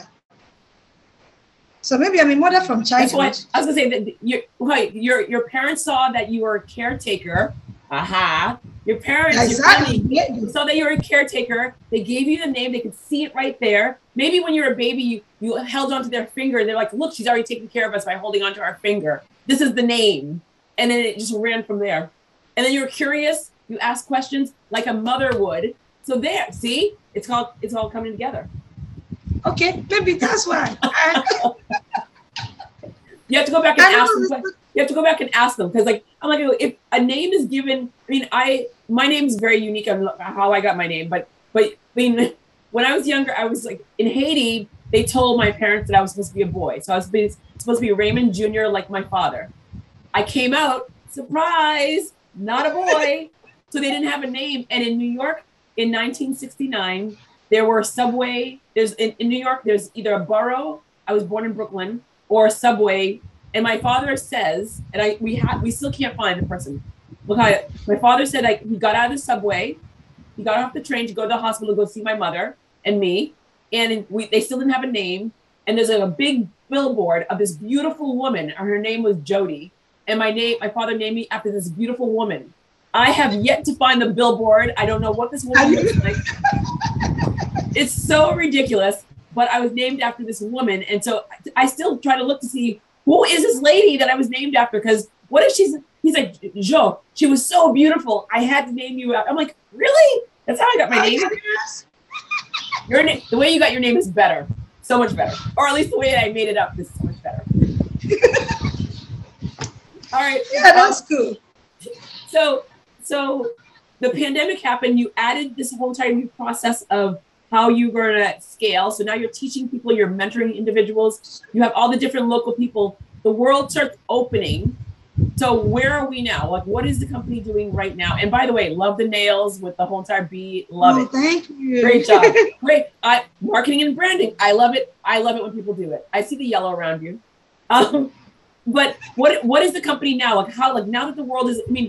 So maybe I'm a mother from childhood. That's why I was going to say that your parents saw that you were a caretaker. Aha. Your parents saw that you were a caretaker. They gave you the name. They could see it right there. Maybe when you were a baby, you held onto their finger. They're like, look, she's already taking care of us by holding onto our finger. This is the name. And then it just ran from there. And then you were curious. You asked questions like a mother would. So there, see, it's all coming together. Okay, maybe that's why. You have to go back and ask them. You have to go back and ask them because, like, I'm like, if a name is given, I mean, my name is very unique on how I got my name, but I mean, when I was younger, I was like in Haiti. They told my parents that I was supposed to be a boy, so I was supposed to be Raymond Jr. like my father. I came out, surprise, not a boy, so they didn't have a name. And in New York, in 1969, there were Subway. There's in New York, there's either a borough. I was born in Brooklyn, or a Subway. And my father says, and we still can't find the person. Look how my father said, like, he got out of the subway, he got off the train to go to the hospital to go see my mother and me, and they still didn't have a name. And there's like a big billboard of this beautiful woman, and her name was Jody. And my father named me after this beautiful woman. I have yet to find the billboard. I don't know what this woman looks like. It's so ridiculous, but I was named after this woman, and so I still try to look to see who is this lady that I was named after? Because what if he's like, Jo, she was so beautiful, I had to name you out. I'm like, really? That's how I got my name? Your name, the way you got your name is better. So much better. Or at least the way I made it up is so much better. All right. Yeah, that's cool. So the pandemic happened. You added this whole entire new process of how you were to scale. So now you're teaching people, you're mentoring individuals. You have all the different local people. The world starts opening. So where are we now? Like, what is the company doing right now? And by the way, love the nails with the whole entire bee. Love it. Thank you. Great job. Great. Marketing and branding. I love it. I love it when people do it. I see the yellow around you. But what is the company now? Like, how, like, now that the world is, I mean,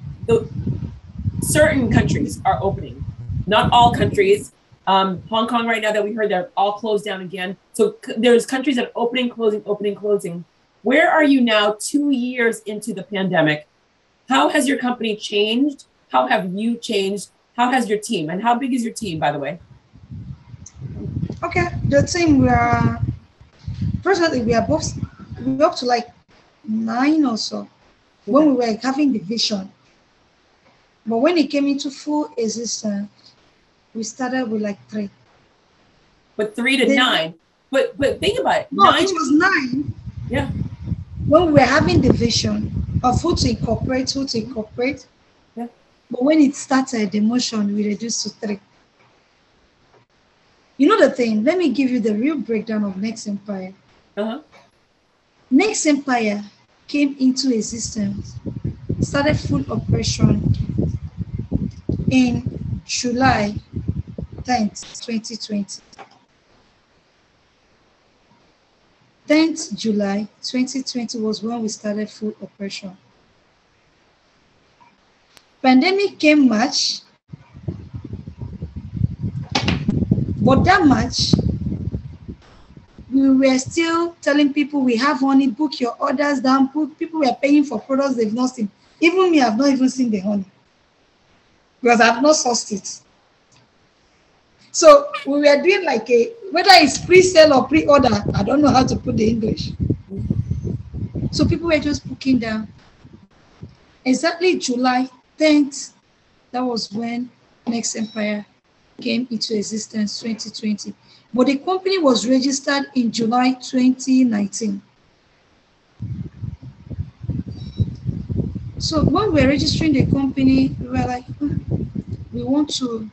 certain countries are opening, not all countries. Hong Kong right now that we heard, they're all closed down again. So there's countries that are opening, closing. Where are you now 2 years into the pandemic? How has your company changed? How have you changed? How has your team? And how big is your team, by the way? Okay, the team, personally, we're up to like 9 or so when we were having the vision. But when it came into full existence, we started with like 3. But 3 to 9. But think about it. No, 9 it was 9. Yeah. When we were having the vision of who to incorporate. Yeah. But when it started, the motion, we reduced to 3. You know the thing, let me give you the real breakdown of Next Empire. Next Empire came into existence, started full operation in July 10th, 2020. 10th July 2020 was when we started full operation. Pandemic came March, but that March, we were still telling people we have honey, book your orders down, people were paying for products they've not seen. Even me, I've not even seen the honey because I've not sourced it. So we were doing like whether it's pre-sale or pre-order, I don't know how to put the English. So people were just booking down. Exactly July 10th, that was when Next Empire came into existence, 2020. But the company was registered in July 2019. So when we were registering the company, we were like, we want to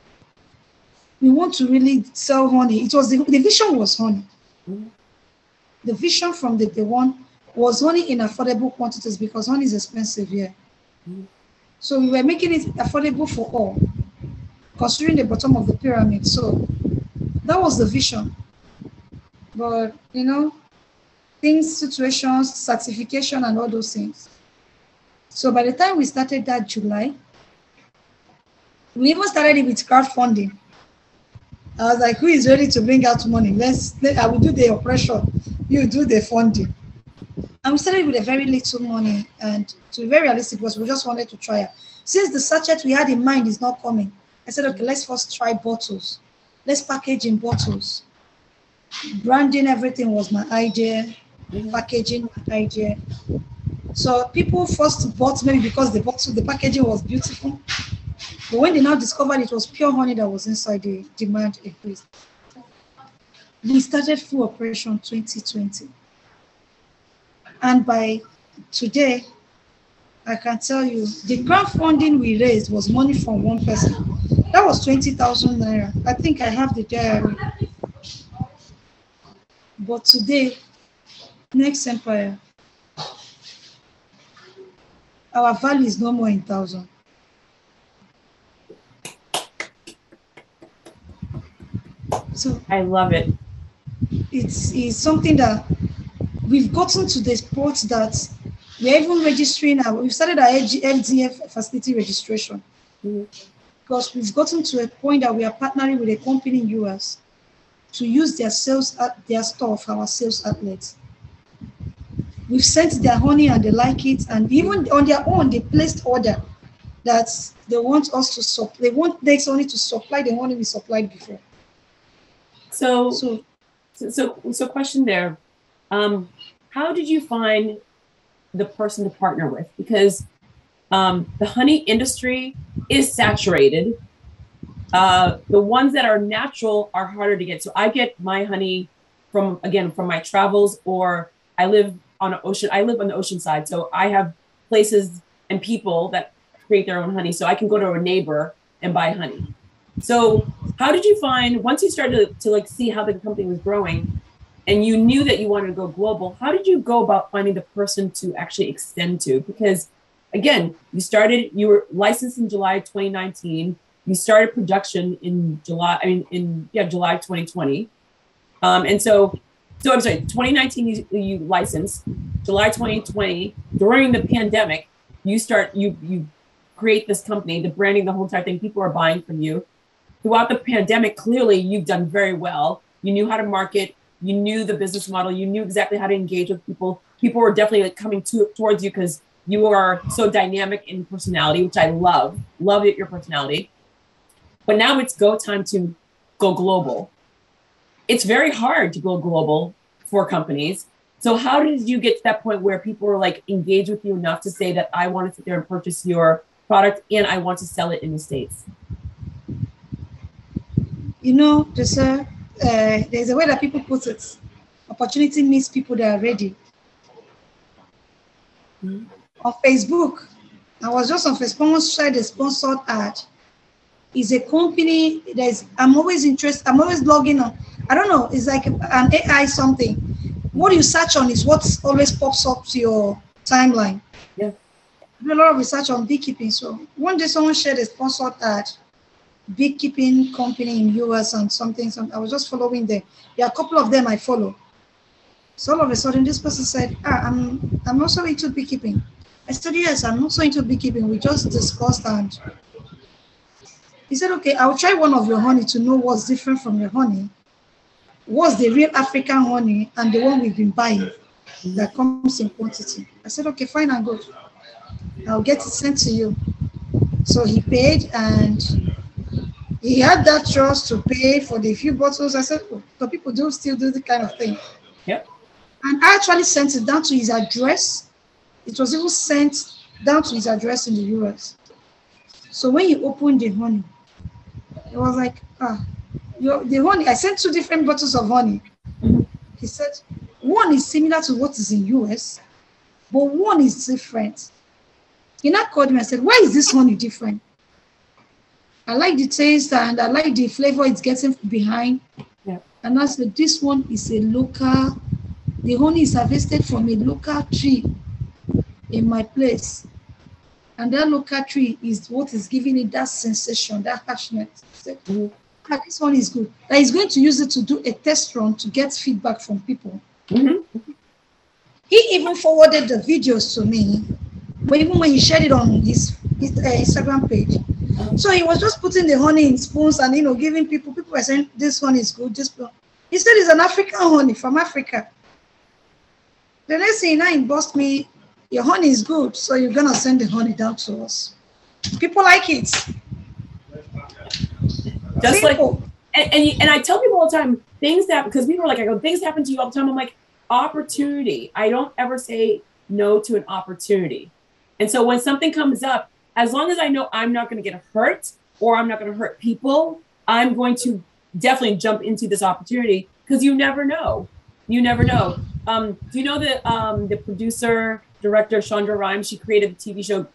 really sell honey. It was the vision was honey. The vision from the day one was honey in affordable quantities because honey is expensive here. So we were making it affordable for all, considering the bottom of the pyramid. So that was the vision. But, you know, things, situations, certification, and all those things. So by the time we started that July, we even started it with crowdfunding. I was like, who is ready to bring out money? I will do the operation, you do the funding. And we started with a very little money, and to be very realistic, because we just wanted to try it. Since the sachet we had in mind is not coming, I said, okay, let's first try bottles. Let's package in bottles. Branding, everything was my idea. Packaging, my idea. So people first bought maybe because the packaging was beautiful. But when they now discovered it was pure honey that was inside, the demand increased. We started full operation 2020. And by today, I can tell you, the crowdfunding we raised was money from one person. That was 20,000 naira. I think I have the diary. But today, Next Empire, our value is no more in thousand. So I love it. It's something that we've gotten to the spot that we're even registering. We've started our FDF facility registration because we've gotten to a point that we are partnering with a company in US to use their stuff, our sales outlets. We've sent their honey and they like it, and even on their own, they placed order that they want us to supply. They want Next Honey to supply the honey we supplied before. So question there. How did you find the person to partner with? Because the honey industry is saturated. The ones that are natural are harder to get. So I get my honey from my travels, or I live on the ocean side. So I have places and people that create their own honey. So I can go to a neighbor and buy honey. So how did you find, once you started to like see how the company was growing and you knew that you wanted to go global, how did you go about finding the person to actually extend to? Because again, you were licensed in July 2019. You started production in July 2020. And so I'm sorry, 2019 you licensed, July 2020, during the pandemic, you create this company, the branding, the whole entire thing, people are buying from you. Throughout the pandemic, clearly you've done very well. You knew how to market, you knew the business model, you knew exactly how to engage with people. People were definitely like coming towards you because you are so dynamic in personality, which I love your personality. But now it's time to go global. It's very hard to go global for companies. So how did you get to that point where people were like engaged with you enough to say that I want to sit there and purchase your product and I want to sell it in the States? You know, there's a way that people put it. Opportunity meets people that are ready. On Facebook, I was just on Facebook, someone shared a sponsored ad. It's a company I'm always interested, I'm always logging on. I don't know, it's like an AI something. What you search on is what always pops up to your timeline. Yeah. I do a lot of research on beekeeping. So one day someone shared a sponsored ad, beekeeping company in US and something. I was just following them. There are a couple of them I follow. So all of a sudden this person said, I'm also into beekeeping. I said, yes, I'm also into beekeeping. We just discussed and he said, okay, I'll try one of your honey to know what's different from your honey. What's the real African honey and the one we've been buying that comes in quantity. I said, okay, fine and good. I'll get it sent to you. So he paid and he had that trust to pay for the few bottles. I said, oh, so people do still do the kind of thing. Yep. And I actually sent it down to his address. It was even sent down to his address in the US. So when he opened the honey, it was like, the honey, I sent 2 different bottles of honey. He said, one is similar to what is in US, but one is different. He now called me and said, why is this honey different? I like the taste and I like the flavor it's getting behind. Yeah. And I said, this one is a local, the honey is harvested from a local tree in my place. And that local tree is what is giving it that sensation, that harshness. Said, this one is good. That he's going to use it to do a test run to get feedback from people. Mm-hmm. He even forwarded the videos to me, but even when he shared it on his Instagram page. So he was just putting the honey in spoons and, giving people. People were saying, this one is good. He said it's an African honey from Africa. The next thing he inboxed me, your honey is good, so you're going to send the honey down to us. People like it. Just simple. And I tell people all the time, because people are like, things happen to you all the time. I'm like, opportunity. I don't ever say no to an opportunity. And so when something comes up, as long as I know I'm not going to get hurt or I'm not going to hurt people, I'm going to definitely jump into this opportunity because you never know. You never know. Do you know the producer, director, Shonda Rhimes? She created the TV show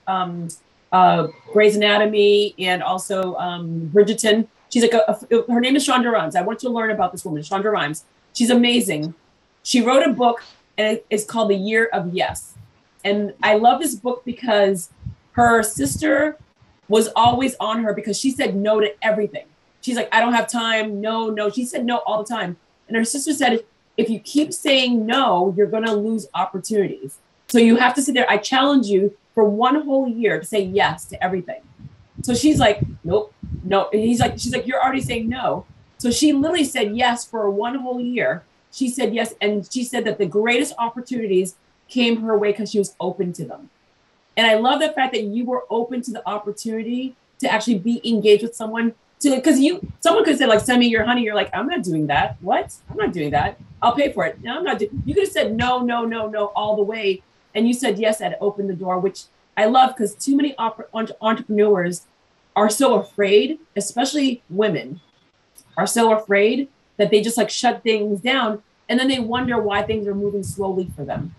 Grey's Anatomy and also Bridgerton. She's like, her name is Shonda Rhimes. I want you to learn about this woman, Shonda Rhimes. She's amazing. She wrote a book and it's called The Year of Yes. And I love this book because her sister was always on her because she said no to everything. She's like, I don't have time. No. She said no all the time. And her sister said, if you keep saying no, you're going to lose opportunities. So you have to sit there. I challenge you for one whole year to say yes to everything. So she's like, nope, no. And she's like, you're already saying no. So she literally said yes for one whole year. She said yes. And she said that the greatest opportunities came her way because she was open to them. And I love the fact that you were open to the opportunity to actually be engaged with someone. Because someone could say, like, send me your honey. You're like, I'm not doing that. What? I'm not doing that. I'll pay for it. No, I'm not doing. You could have said no all the way. And you said yes, that opened the door, which I love because too many entrepreneurs are so afraid, especially women, are so afraid that they just like shut things down. And then they wonder why things are moving slowly for them.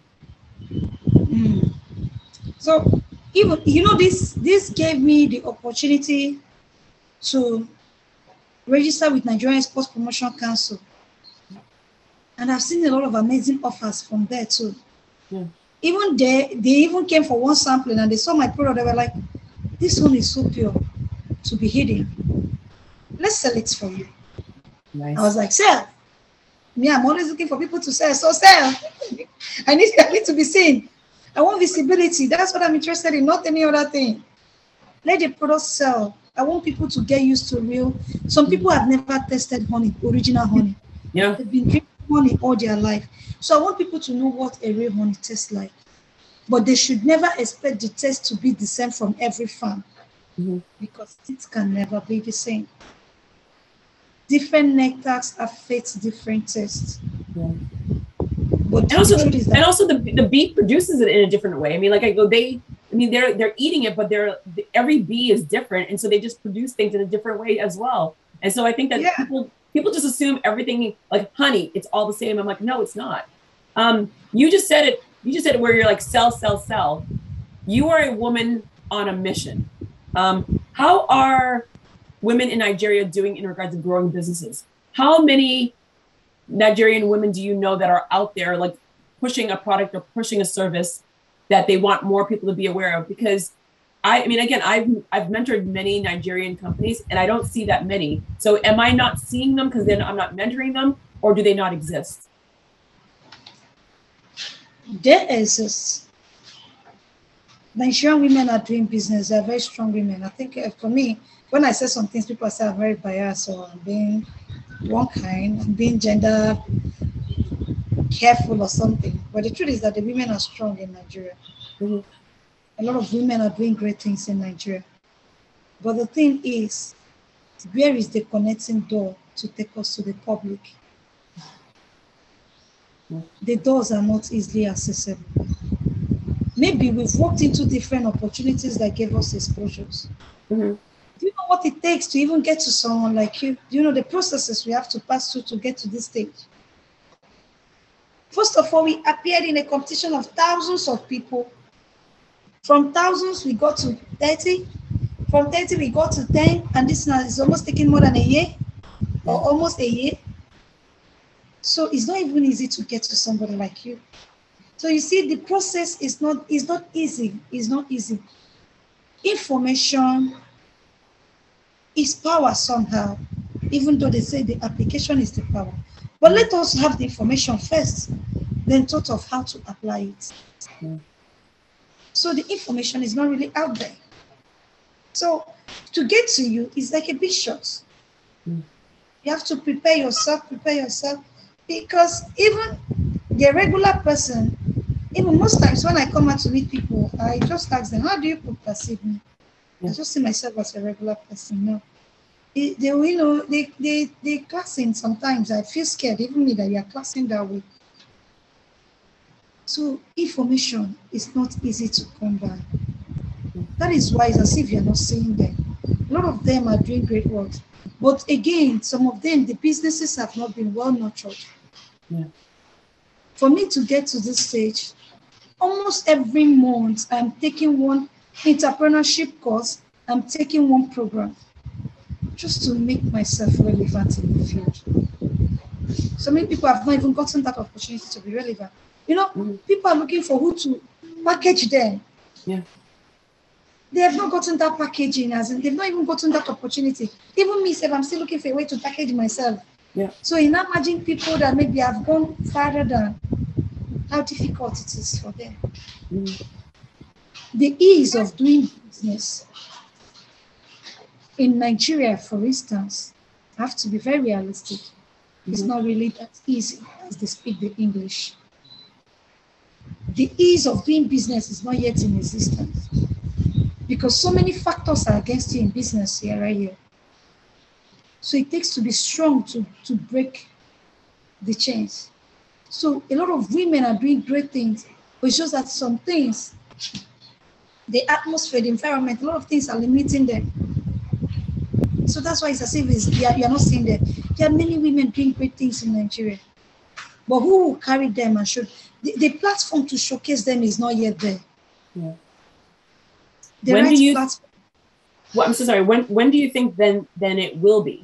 Mm. So even, this gave me the opportunity to register with Nigerian Sports Promotion Council. And I've seen a lot of amazing offers from there too. Yeah. Even they even came for one sampling and they saw my product. They were like, this one is so pure to be hidden. Let's sell it for you. Nice. I was like, sell. Me, I'm always looking for people to sell. So sell. I need to be seen. I want visibility. That's what I'm interested in, not any other thing. Let the product sell. I want people to get used to real. Some people have never tested honey, original honey. Yeah. They've been drinking honey all their life. So I want people to know what a real honey tastes like. But they should never expect the taste to be the same from every farm. Mm-hmm. Because it can never be the same. Different nectars affect different tastes. Yeah. But and also the bee produces it in a different way. I mean, like they're eating it, but every bee is different, and so they just produce things in a different way as well. And so I think that people just assume everything like honey, it's all the same. I'm like, no, it's not. You just said it. You just said it where you're like sell. You are a woman on a mission. How are women in Nigeria doing in regards to growing businesses? How many Nigerian women do you know that are out there like pushing a product or pushing a service that they want more people to be aware of? Because I mean, again, I've mentored many Nigerian companies and I don't see that many. So am I not seeing them because then I'm not mentoring them, or do they not exist? They exist. Nigerian women are doing business. They're very strong women. I think for me, when I say some things, people say I'm very biased or I'm being one kind, I'm being gender careful or something. But the truth is that the women are strong in Nigeria. Mm-hmm. A lot of women are doing great things in Nigeria. But the thing is, where is the connecting door to take us to the public? The doors are not easily accessible. Maybe we've walked into different opportunities that gave us exposures. Mm-hmm. Do you know what it takes to even get to someone like you? Do you know the processes we have to pass through to get to this stage? First of all, we appeared in a competition of thousands of people. From thousands, we got to 30. From 30, we got to 10. And this now is almost taking more than a year, or almost a year. So it's not even easy to get to somebody like you. So you see, the process is not easy. It's not easy. Information is power somehow, even though they say the application is the power. But let us have the information first, then thought of how to apply it. So the information is not really out there. So to get to you is like a big shot. You have to prepare yourself, because even the regular person, even most times when I come out to meet people, I just ask them, how do you perceive me? I just see myself as a regular person. No. They classing sometimes. I feel scared, even me, that you are classing that way. So information is not easy to come by. That is why it's as if you're not seeing them. A lot of them are doing great work. But again, some of them, the businesses have not been well nurtured. Yeah. for me to get to this stage, almost every month I'm taking one entrepreneurship course, I'm taking one program just to make myself relevant in the field. So many people have not even gotten that opportunity to be relevant. You know, people are looking for who to package them. Yeah. They have not gotten that packaging, as in they've not even gotten that opportunity. Even me, I'm still looking for a way to package myself. Yeah. So you now imagine people that maybe have gone farther than how difficult it is for them. The ease of doing business in Nigeria, for instance, I have to be very realistic. It's not really that easy as they speak the English. The ease of doing business is not yet in existence because so many factors are against you in business here, right here. So it takes to be strong to break the chains. So a lot of women are doing great things, but it's just that some things, the atmosphere, the environment, a lot of things are limiting them. So that's why it's as if you're not seeing them. There are many women doing great things in Nigeria, but who will carry them and show? The platform to showcase them is not yet there. Yeah. The when right do you? platform. Well, I'm so sorry. When do you think then it will be?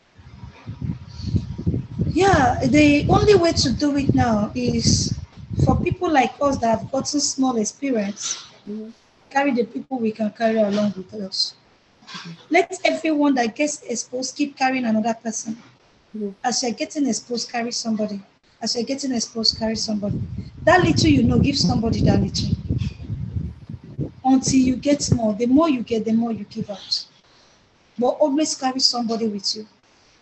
Yeah, the only way to do it now is for people like us that have gotten small experience, carry the people we can carry along with us. Let everyone that gets exposed keep carrying another person. As you're getting exposed, carry somebody. As you're getting exposed, carry somebody. That little you know, give somebody that little. Until you get more. The more you get, the more you give out. But always carry somebody with you.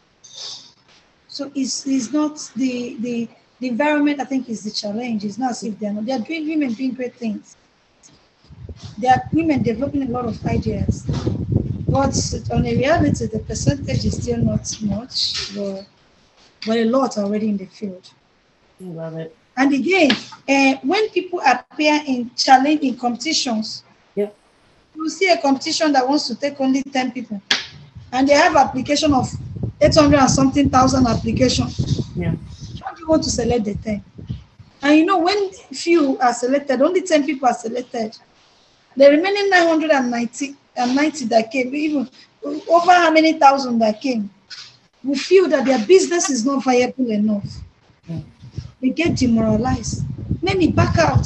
So it's not the environment, I think, is the challenge. It's not as if they're doing women doing great things. There are women developing a lot of ideas. But on a reality, the percentage is still not much, but a lot are already in the field. I love it. And again, when people appear in challenging competitions, you see a competition that wants to take only 10 people, and they have application of 800 and something thousand applications. Yeah. How do you want to select the 10? And you know, when few are selected, only 10 people are selected. The remaining 990 that came, even over how many thousand that came, will feel that their business is not viable enough. They get demoralized. Many back out.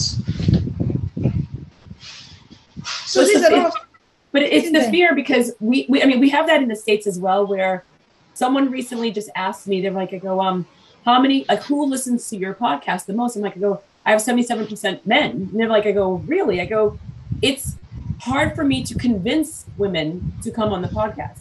So there's a lot of. But it's the fear because we have that in the States as well, where someone recently just asked me, they're like, I go, how many, like, who listens to your podcast the most? I'm like, I have 77% men. And they're like, I go, really? I go, it's hard for me to convince women to come on the podcast.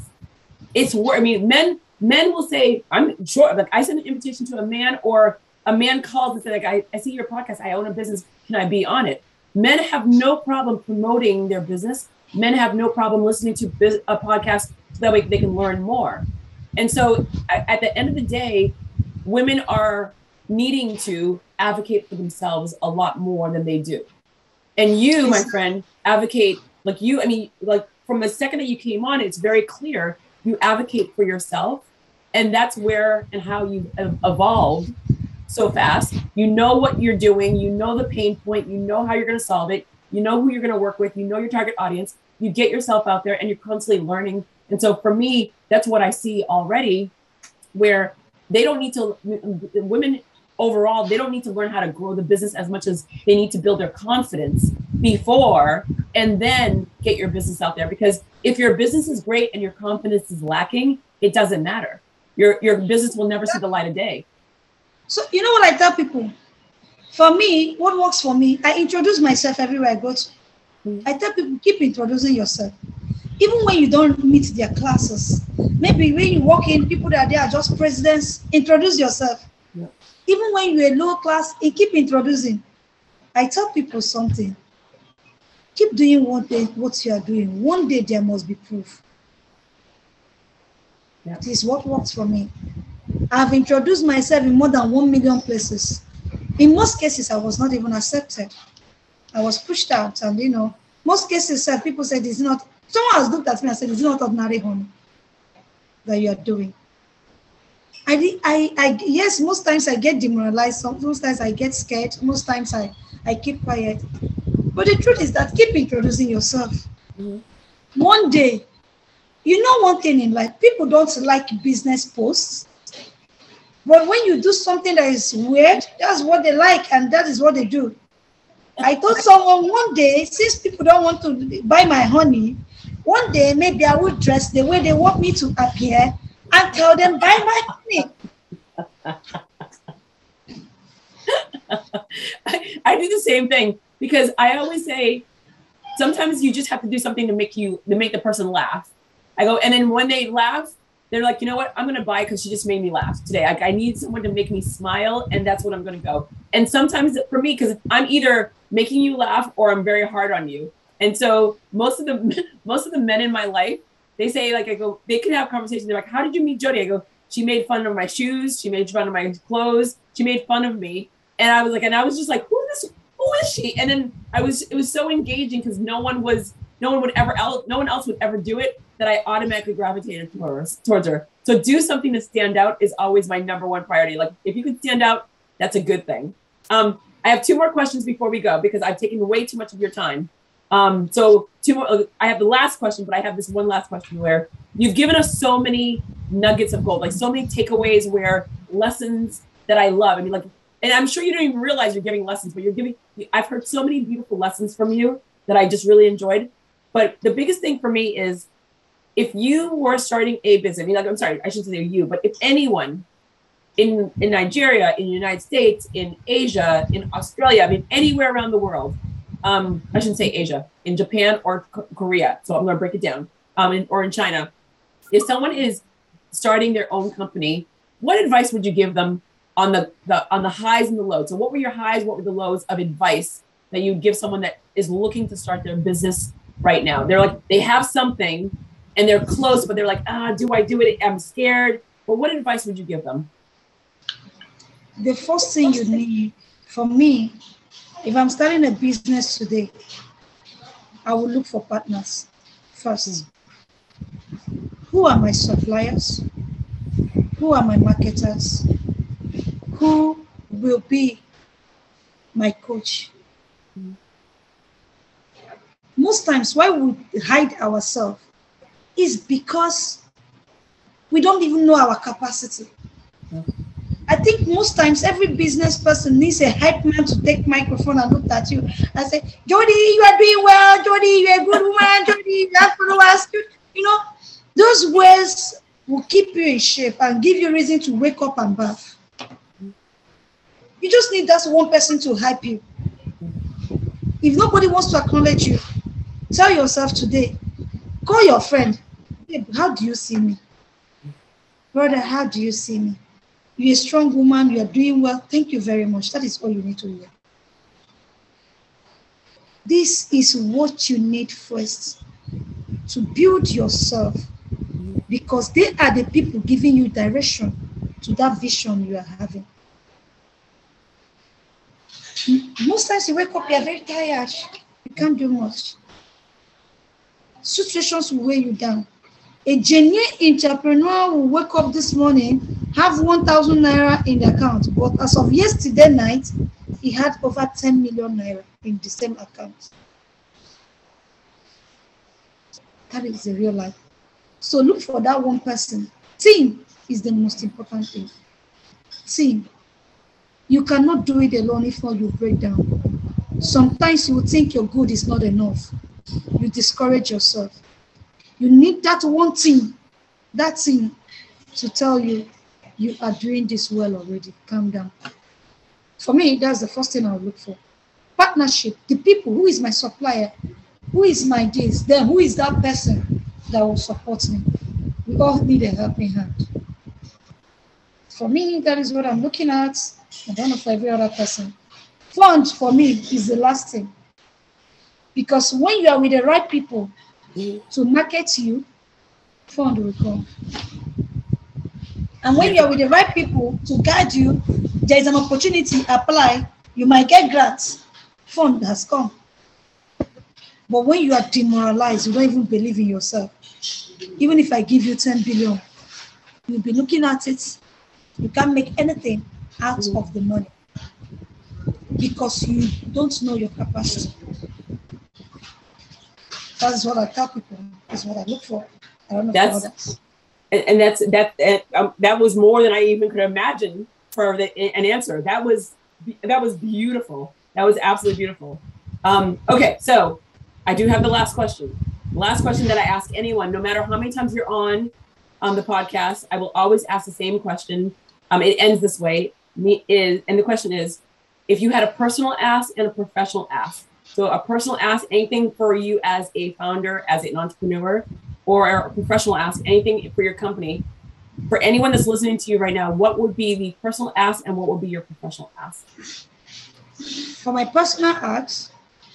Men will say, I'm sure, like, I send an invitation to a man, or a man calls and says, like, I see your podcast, I own a business, can I be on it? Men have no problem promoting their business. Men have no problem listening to a podcast so that way they can learn more. And so at the end of the day, women are needing to advocate for themselves a lot more than they do. And you, my friend, advocate, like you, like from the second that you came on, it's very clear you advocate for yourself. And that's where and how you evolved so fast. You know what you're doing. You know the pain point. You know how you're going to solve it. You know who you're going to work with. You know your target audience. You get yourself out there and you're constantly learning. And so for me, that's what I see already, where they don't need to, women overall, they don't need to learn how to grow the business as much as they need to build their confidence before and then get your business out there. Because if your business is great and your confidence is lacking, it doesn't matter. Your business will never see the light of day. So you know what I tell people? For me, what works for me, I introduce myself everywhere I go to. I tell people, keep introducing yourself. Even when you don't meet their classes, maybe when you walk in, people that are there are just presidents, introduce yourself. Yeah. Even when you're a low class, keep introducing. I tell people something. Keep doing what you are doing. One day there must be proof. Yeah. This is what works for me. I've introduced myself in more than 1 million places. In most cases, I was not even accepted. I was pushed out, and most cases people said it's not. Someone has looked at me and said, "It's not ordinary honey that you are doing." Yes, most times I get demoralized. Most times I get scared. Most times I keep quiet. But the truth is that keep introducing yourself. Mm-hmm. One day, you know one thing in life, people don't like business posts. But when you do something that is weird, that's what they like and that is what they do. I told someone one day, since people don't want to buy my honey, one day maybe I will dress the way they want me to appear and tell them buy my honey. I do the same thing because I always say sometimes you just have to do something to make the person laugh. I go, and then when they laugh, they're like, you know what? I'm gonna buy because she just made me laugh today. I need someone to make me smile, and that's what I'm gonna go. And sometimes for me, because I'm either making you laugh or I'm very hard on you. And so most of the men in my life, they say like they can have conversations. They're like, how did you meet Jody? I go, she made fun of my shoes, she made fun of my clothes, she made fun of me. And I was just like, who is she? And then it was so engaging because no one else would ever do it, that I automatically gravitated towards her. So do something to stand out is always my number one priority. Like if you can stand out, that's a good thing. I have 2 more questions before we go because I've taken way too much of your time. So 2 more. I have the last question, but I have this one last question where you've given us so many nuggets of gold, like so many takeaways, where lessons that I love. I mean, like, and I'm sure you don't even realize you're giving lessons, but I've heard so many beautiful lessons from you that I just really enjoyed. But the biggest thing for me is if you were starting a business, I mean, like, I'm sorry, I shouldn't say you, but if anyone in Nigeria, in the United States, in Asia, in Australia, I mean, anywhere around the world, I shouldn't say Asia, in Japan or Korea, so I'm going to break it down, or in China, if someone is starting their own company, what advice would you give them on the highs and the lows? So what were your highs? What were the lows of advice that you'd give someone that is looking to start their business right now? They're like, they have something and they're close, but they're like, do I do it? I'm scared. But what advice would you give them? The first thing you need, for me, if I'm starting a business today, I will look for partners first. Who are my suppliers? Who are my marketers? Who will be my coach? Most times why we hide ourselves is because we don't even know our capacity. I think most times every business person needs a hype man to take microphone and look at you and say, Jody, you are doing well. Jody, you're a good woman. Jody, you have followers. You know, those words will keep you in shape and give you reason to wake up and bath. You just need that one person to hype you. If nobody wants to acknowledge you, tell yourself today, call your friend. Hey, how do you see me? Brother, how do you see me? You're a strong woman. You are doing well. Thank you very much. That is all you need to hear. This is what you need first to build yourself, because they are the people giving you direction to that vision you are having. Most times you wake up, you are very tired. You can't do much. Situations will weigh you down. A genuine entrepreneur will wake up this morning, have 1,000 naira in the account, but as of yesterday night, he had over 10 million naira in the same account. That is the real life. So look for that one person. Team is the most important thing. Team. You cannot do it alone, if not you break down. Sometimes you will think your good is not enough. You discourage yourself. You need that one team, to tell you, you are doing this well already. Calm down. For me, that's the first thing I would look for. Partnership. The people, who is my supplier? Who is my this? Then who is that person that will support me? We all need a helping hand. For me, that is what I'm looking at. I don't know for every other person. Fund for me is the last thing. Because when you are with the right people to market you, fund will come. And when you are with the right people to guide you, there is an opportunity, apply, you might get grants, fund has come. But when you are demoralized, you don't even believe in yourself. Even if I give you 10 billion, you'll be looking at it You can't make anything out of the money because you don't know your capacity. That's what I tell people. That's what I look for. I don't know for others. And that was more than I even could imagine for an answer. That was beautiful. That was absolutely beautiful. Okay, so I do have the last question. The last question that I ask anyone, no matter how many times you're on the podcast, I will always ask the same question. It ends this way. And the question is, if you had a personal ask and a professional ask. So a personal ask, anything for you as a founder, as an entrepreneur, or a professional ask, anything for your company. For anyone that's listening to you right now, what would be the personal ask and what would be your professional ask? For my personal ask,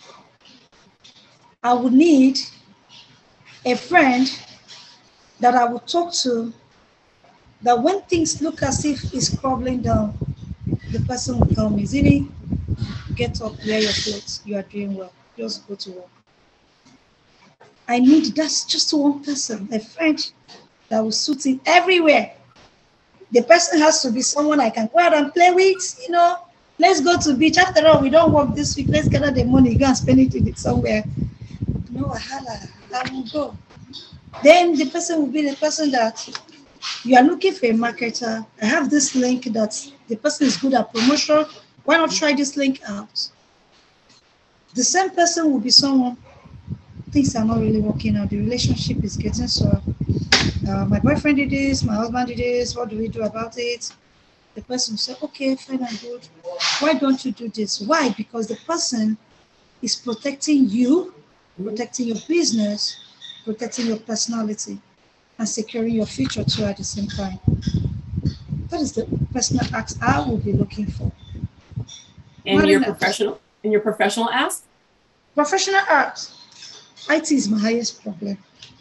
I would need a friend that I would talk to, that when things look as if it's crumbling down, the person will tell me, Zini, get up, wear your clothes, you are doing well, just go to work. I need that's just one person, a friend that will suit in everywhere. The person has to be someone I can go out and play with, let's go to beach. After all, we don't work this week, let's gather the money, go and spend it somewhere. No, I will go. Then the person will be the person that you are looking for a marketer. I have this link that the person is good at promotion. Why not try this link out? The same person will be someone, things are not really working out. The relationship is getting so. My boyfriend did this, my husband did this. What do we do about it? The person will say, okay, fine and good. Why don't you do this? Why? Because the person is protecting you, protecting your business, protecting your personality, and securing your future too at the same time. That is the personal ask I will be looking for. And your professional ask? Professional ask. IT is my highest problem.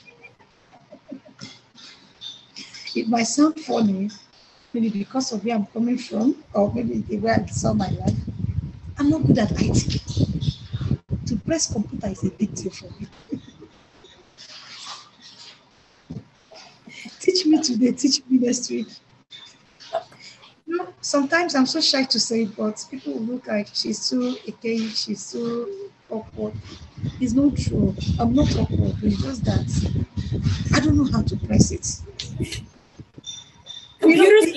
It might sound funny, maybe because of where I'm coming from, or maybe the way I saw my life. I'm not good at IT. To press computer is a big deal for me. Teach me today, teach me next week. Sometimes I'm so shy to say it, but people will look like she's too archaic, she's too awkward. It's not true. I'm not awkward. It's just that I don't know how to press it. Computers,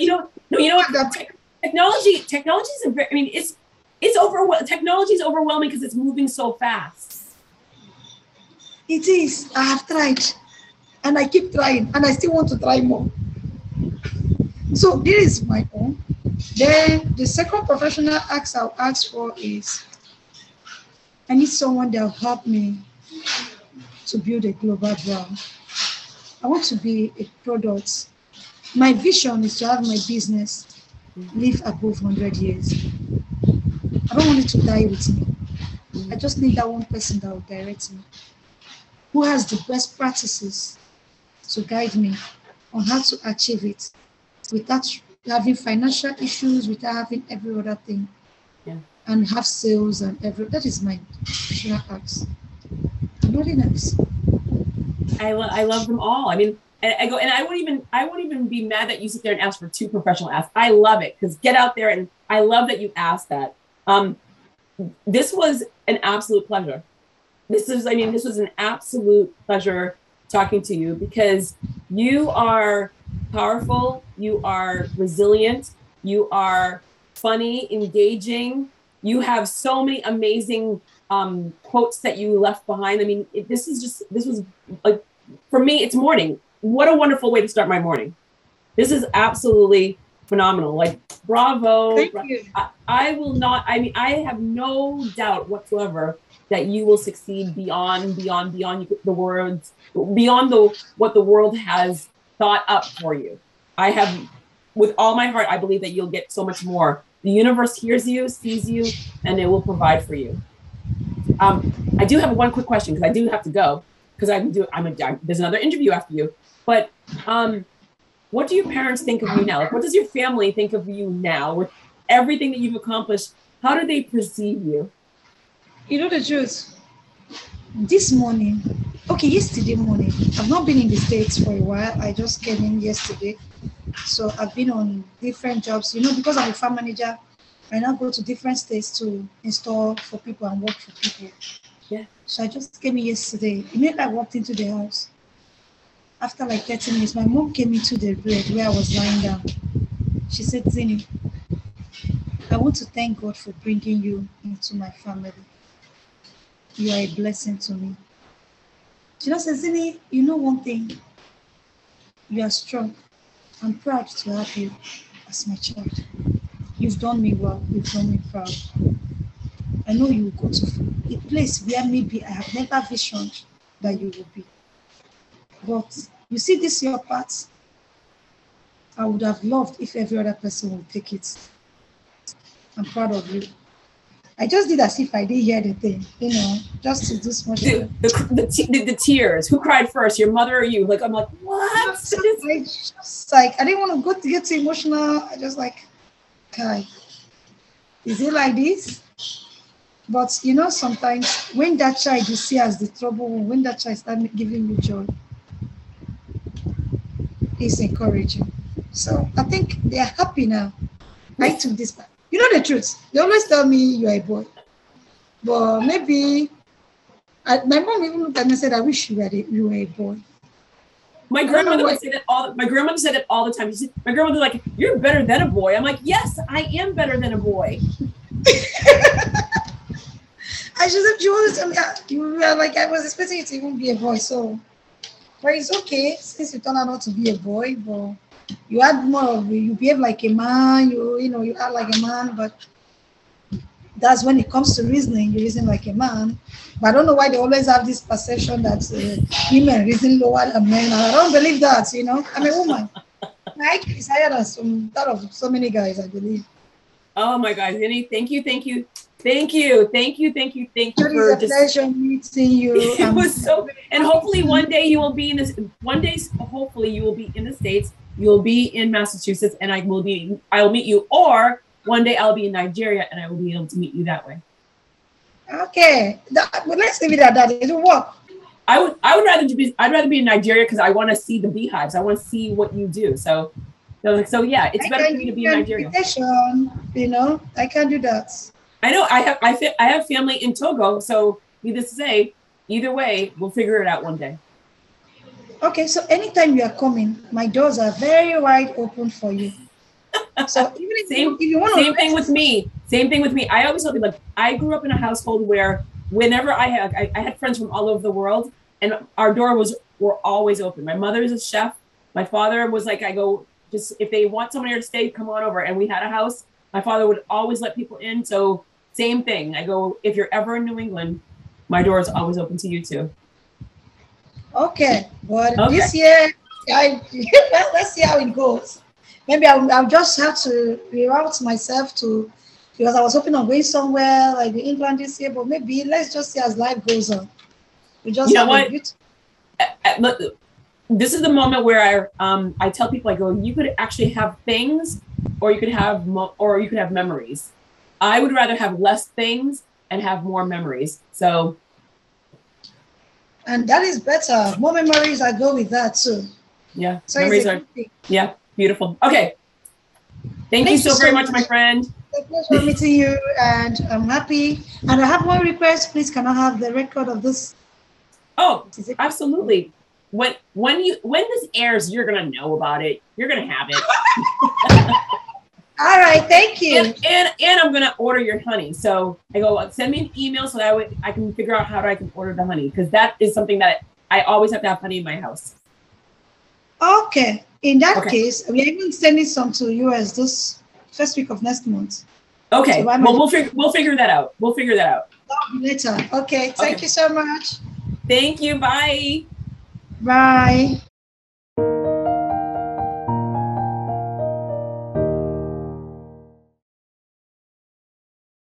technology is very, it's overwhelming. Technology is overwhelming because it's moving so fast. It is. I have tried, and I keep trying, and I still want to try more. So this is my own. Then the second professional ask I'll ask for is, I need someone that will help me to build a global brand. I want to be a product. My vision is to have my business live above 100 years. I don't want it to die with me. I just need that one person that will direct me, who has the best practices to guide me on how to achieve it without having financial issues, without having every other thing. Yeah. And have sales and that is my professional ask. Very nice. I love them all. I won't even be mad that you sit there and ask for two professional asks. I love it, because get out there, and I love that you asked that. This was an absolute pleasure. This was an absolute pleasure talking to you, because you are powerful, you are resilient, you are funny, engaging. You have so many amazing quotes that you left behind. This was like, for me, it's morning. What a wonderful way to start my morning. This is absolutely phenomenal. Like, bravo. Thank you. I have no doubt whatsoever that you will succeed beyond the words, beyond what the world has thought up for you. I have, with all my heart, I believe that you'll get so much more. The universe hears you, sees you, and it will provide for you. I do have one quick question, because I do have to go, because there's another interview after you. But what do your parents think of you now? Like, what does your family think of you now with everything that you've accomplished? How do they perceive you? You know the truth. Yesterday morning, I've not been in the States for a while. I just came in yesterday. So I've been on different jobs, because I'm a farm manager. I now go to different states to install for people and work for people. Yeah. So I just came in yesterday. Immediately I walked into the house. After like 30 minutes, my mom came into the bed where I was lying down. She said, Zini, I want to thank God for bringing you into my family. You are a blessing to me. She just said, Zini, you know one thing? You are strong. I'm proud to have you as my child. You've done me well. You've done me proud. I know you will go to a place where maybe I have never visioned that you will be. But you see this your part? I would have loved if every other person would take it. I'm proud of you. I just did as if I didn't hear the thing, just to do small. The tears. Who cried first, your mother or you? I'm like, what? I didn't want to go to get too emotional. I just like, Kai, is it like this? But sometimes when that child you see as the trouble, when that child starts giving you joy, it's encouraging. So I think they are happy now. I took this back. You know the truth. They always tell me you're a boy. But maybe my mom even looked at me and said, I wish you were a boy. My grandmother would say that my grandmother said it all the time. My grandmother was like, you're better than a boy. I'm like, yes, I am better than a boy. And she said, you were like, I was expecting you to even be a boy. So, but it's okay since you turned out not to be a boy, but you had more of you behave like a man, you act like a man, but that's when it comes to reasoning, you reason like a man. But I don't know why they always have this perception that women reason lower than men. And I don't believe that, I'm a woman. My IQ is higher than that of so many guys, I believe. Oh my God, Vinny, thank you. Thank you It was a pleasure meeting you. It was so, and hopefully one day you will be in this. Hopefully you will be in the States. You will be in Massachusetts, and I will meet you. Or one day I'll be in Nigeria, and I will be able to meet you that way. Okay, but let's leave it at that. It will work. I'd rather be in Nigeria because I want to see the beehives. I want to see what you do. So yeah, it's better for me to be in Nigeria. I can do that. I know I have family in Togo, so needless to say, either way, we'll figure it out one day. Okay, so anytime you are coming, my doors are very wide open for you. So even if you want to, same thing with me. I always tell people, I grew up in a household where whenever I had friends from all over the world, and our were always open. My mother is a chef. My father was like, just if they want someone here to stay, come on over. And we had a house. My father would always let people in. So same thing. I go, if you're ever in New England, my door is always open to you too. Okay, but this year, let's see how it goes. Maybe I'll just have to reroute myself because I was hoping on going somewhere like England this year, but maybe let's just see as life goes on. We just Look, this is the moment where I tell people, I go, you could actually have things, or you could have memories. I would rather have less things and have more memories. So. And that is better. More memories, I go with that too. Yeah, so memories are. Yeah, beautiful. Okay. Thank you so very much, my friend. It's a pleasure meeting you, and I'm happy. And I have one request. Please, can I have the record of this? Oh, absolutely. When this airs, you're gonna know about it. You're gonna have it. All right, thank you. And I'm gonna order your honey. So I go, send me an email so that way I can figure out how I can order the honey, because that is something that I always have to have honey in my house. Okay. In that case, we are even sending some to US this first week of next month. Okay. So we'll figure that out. That'll be later. Okay. Thank you so much. Thank you. Bye. Bye.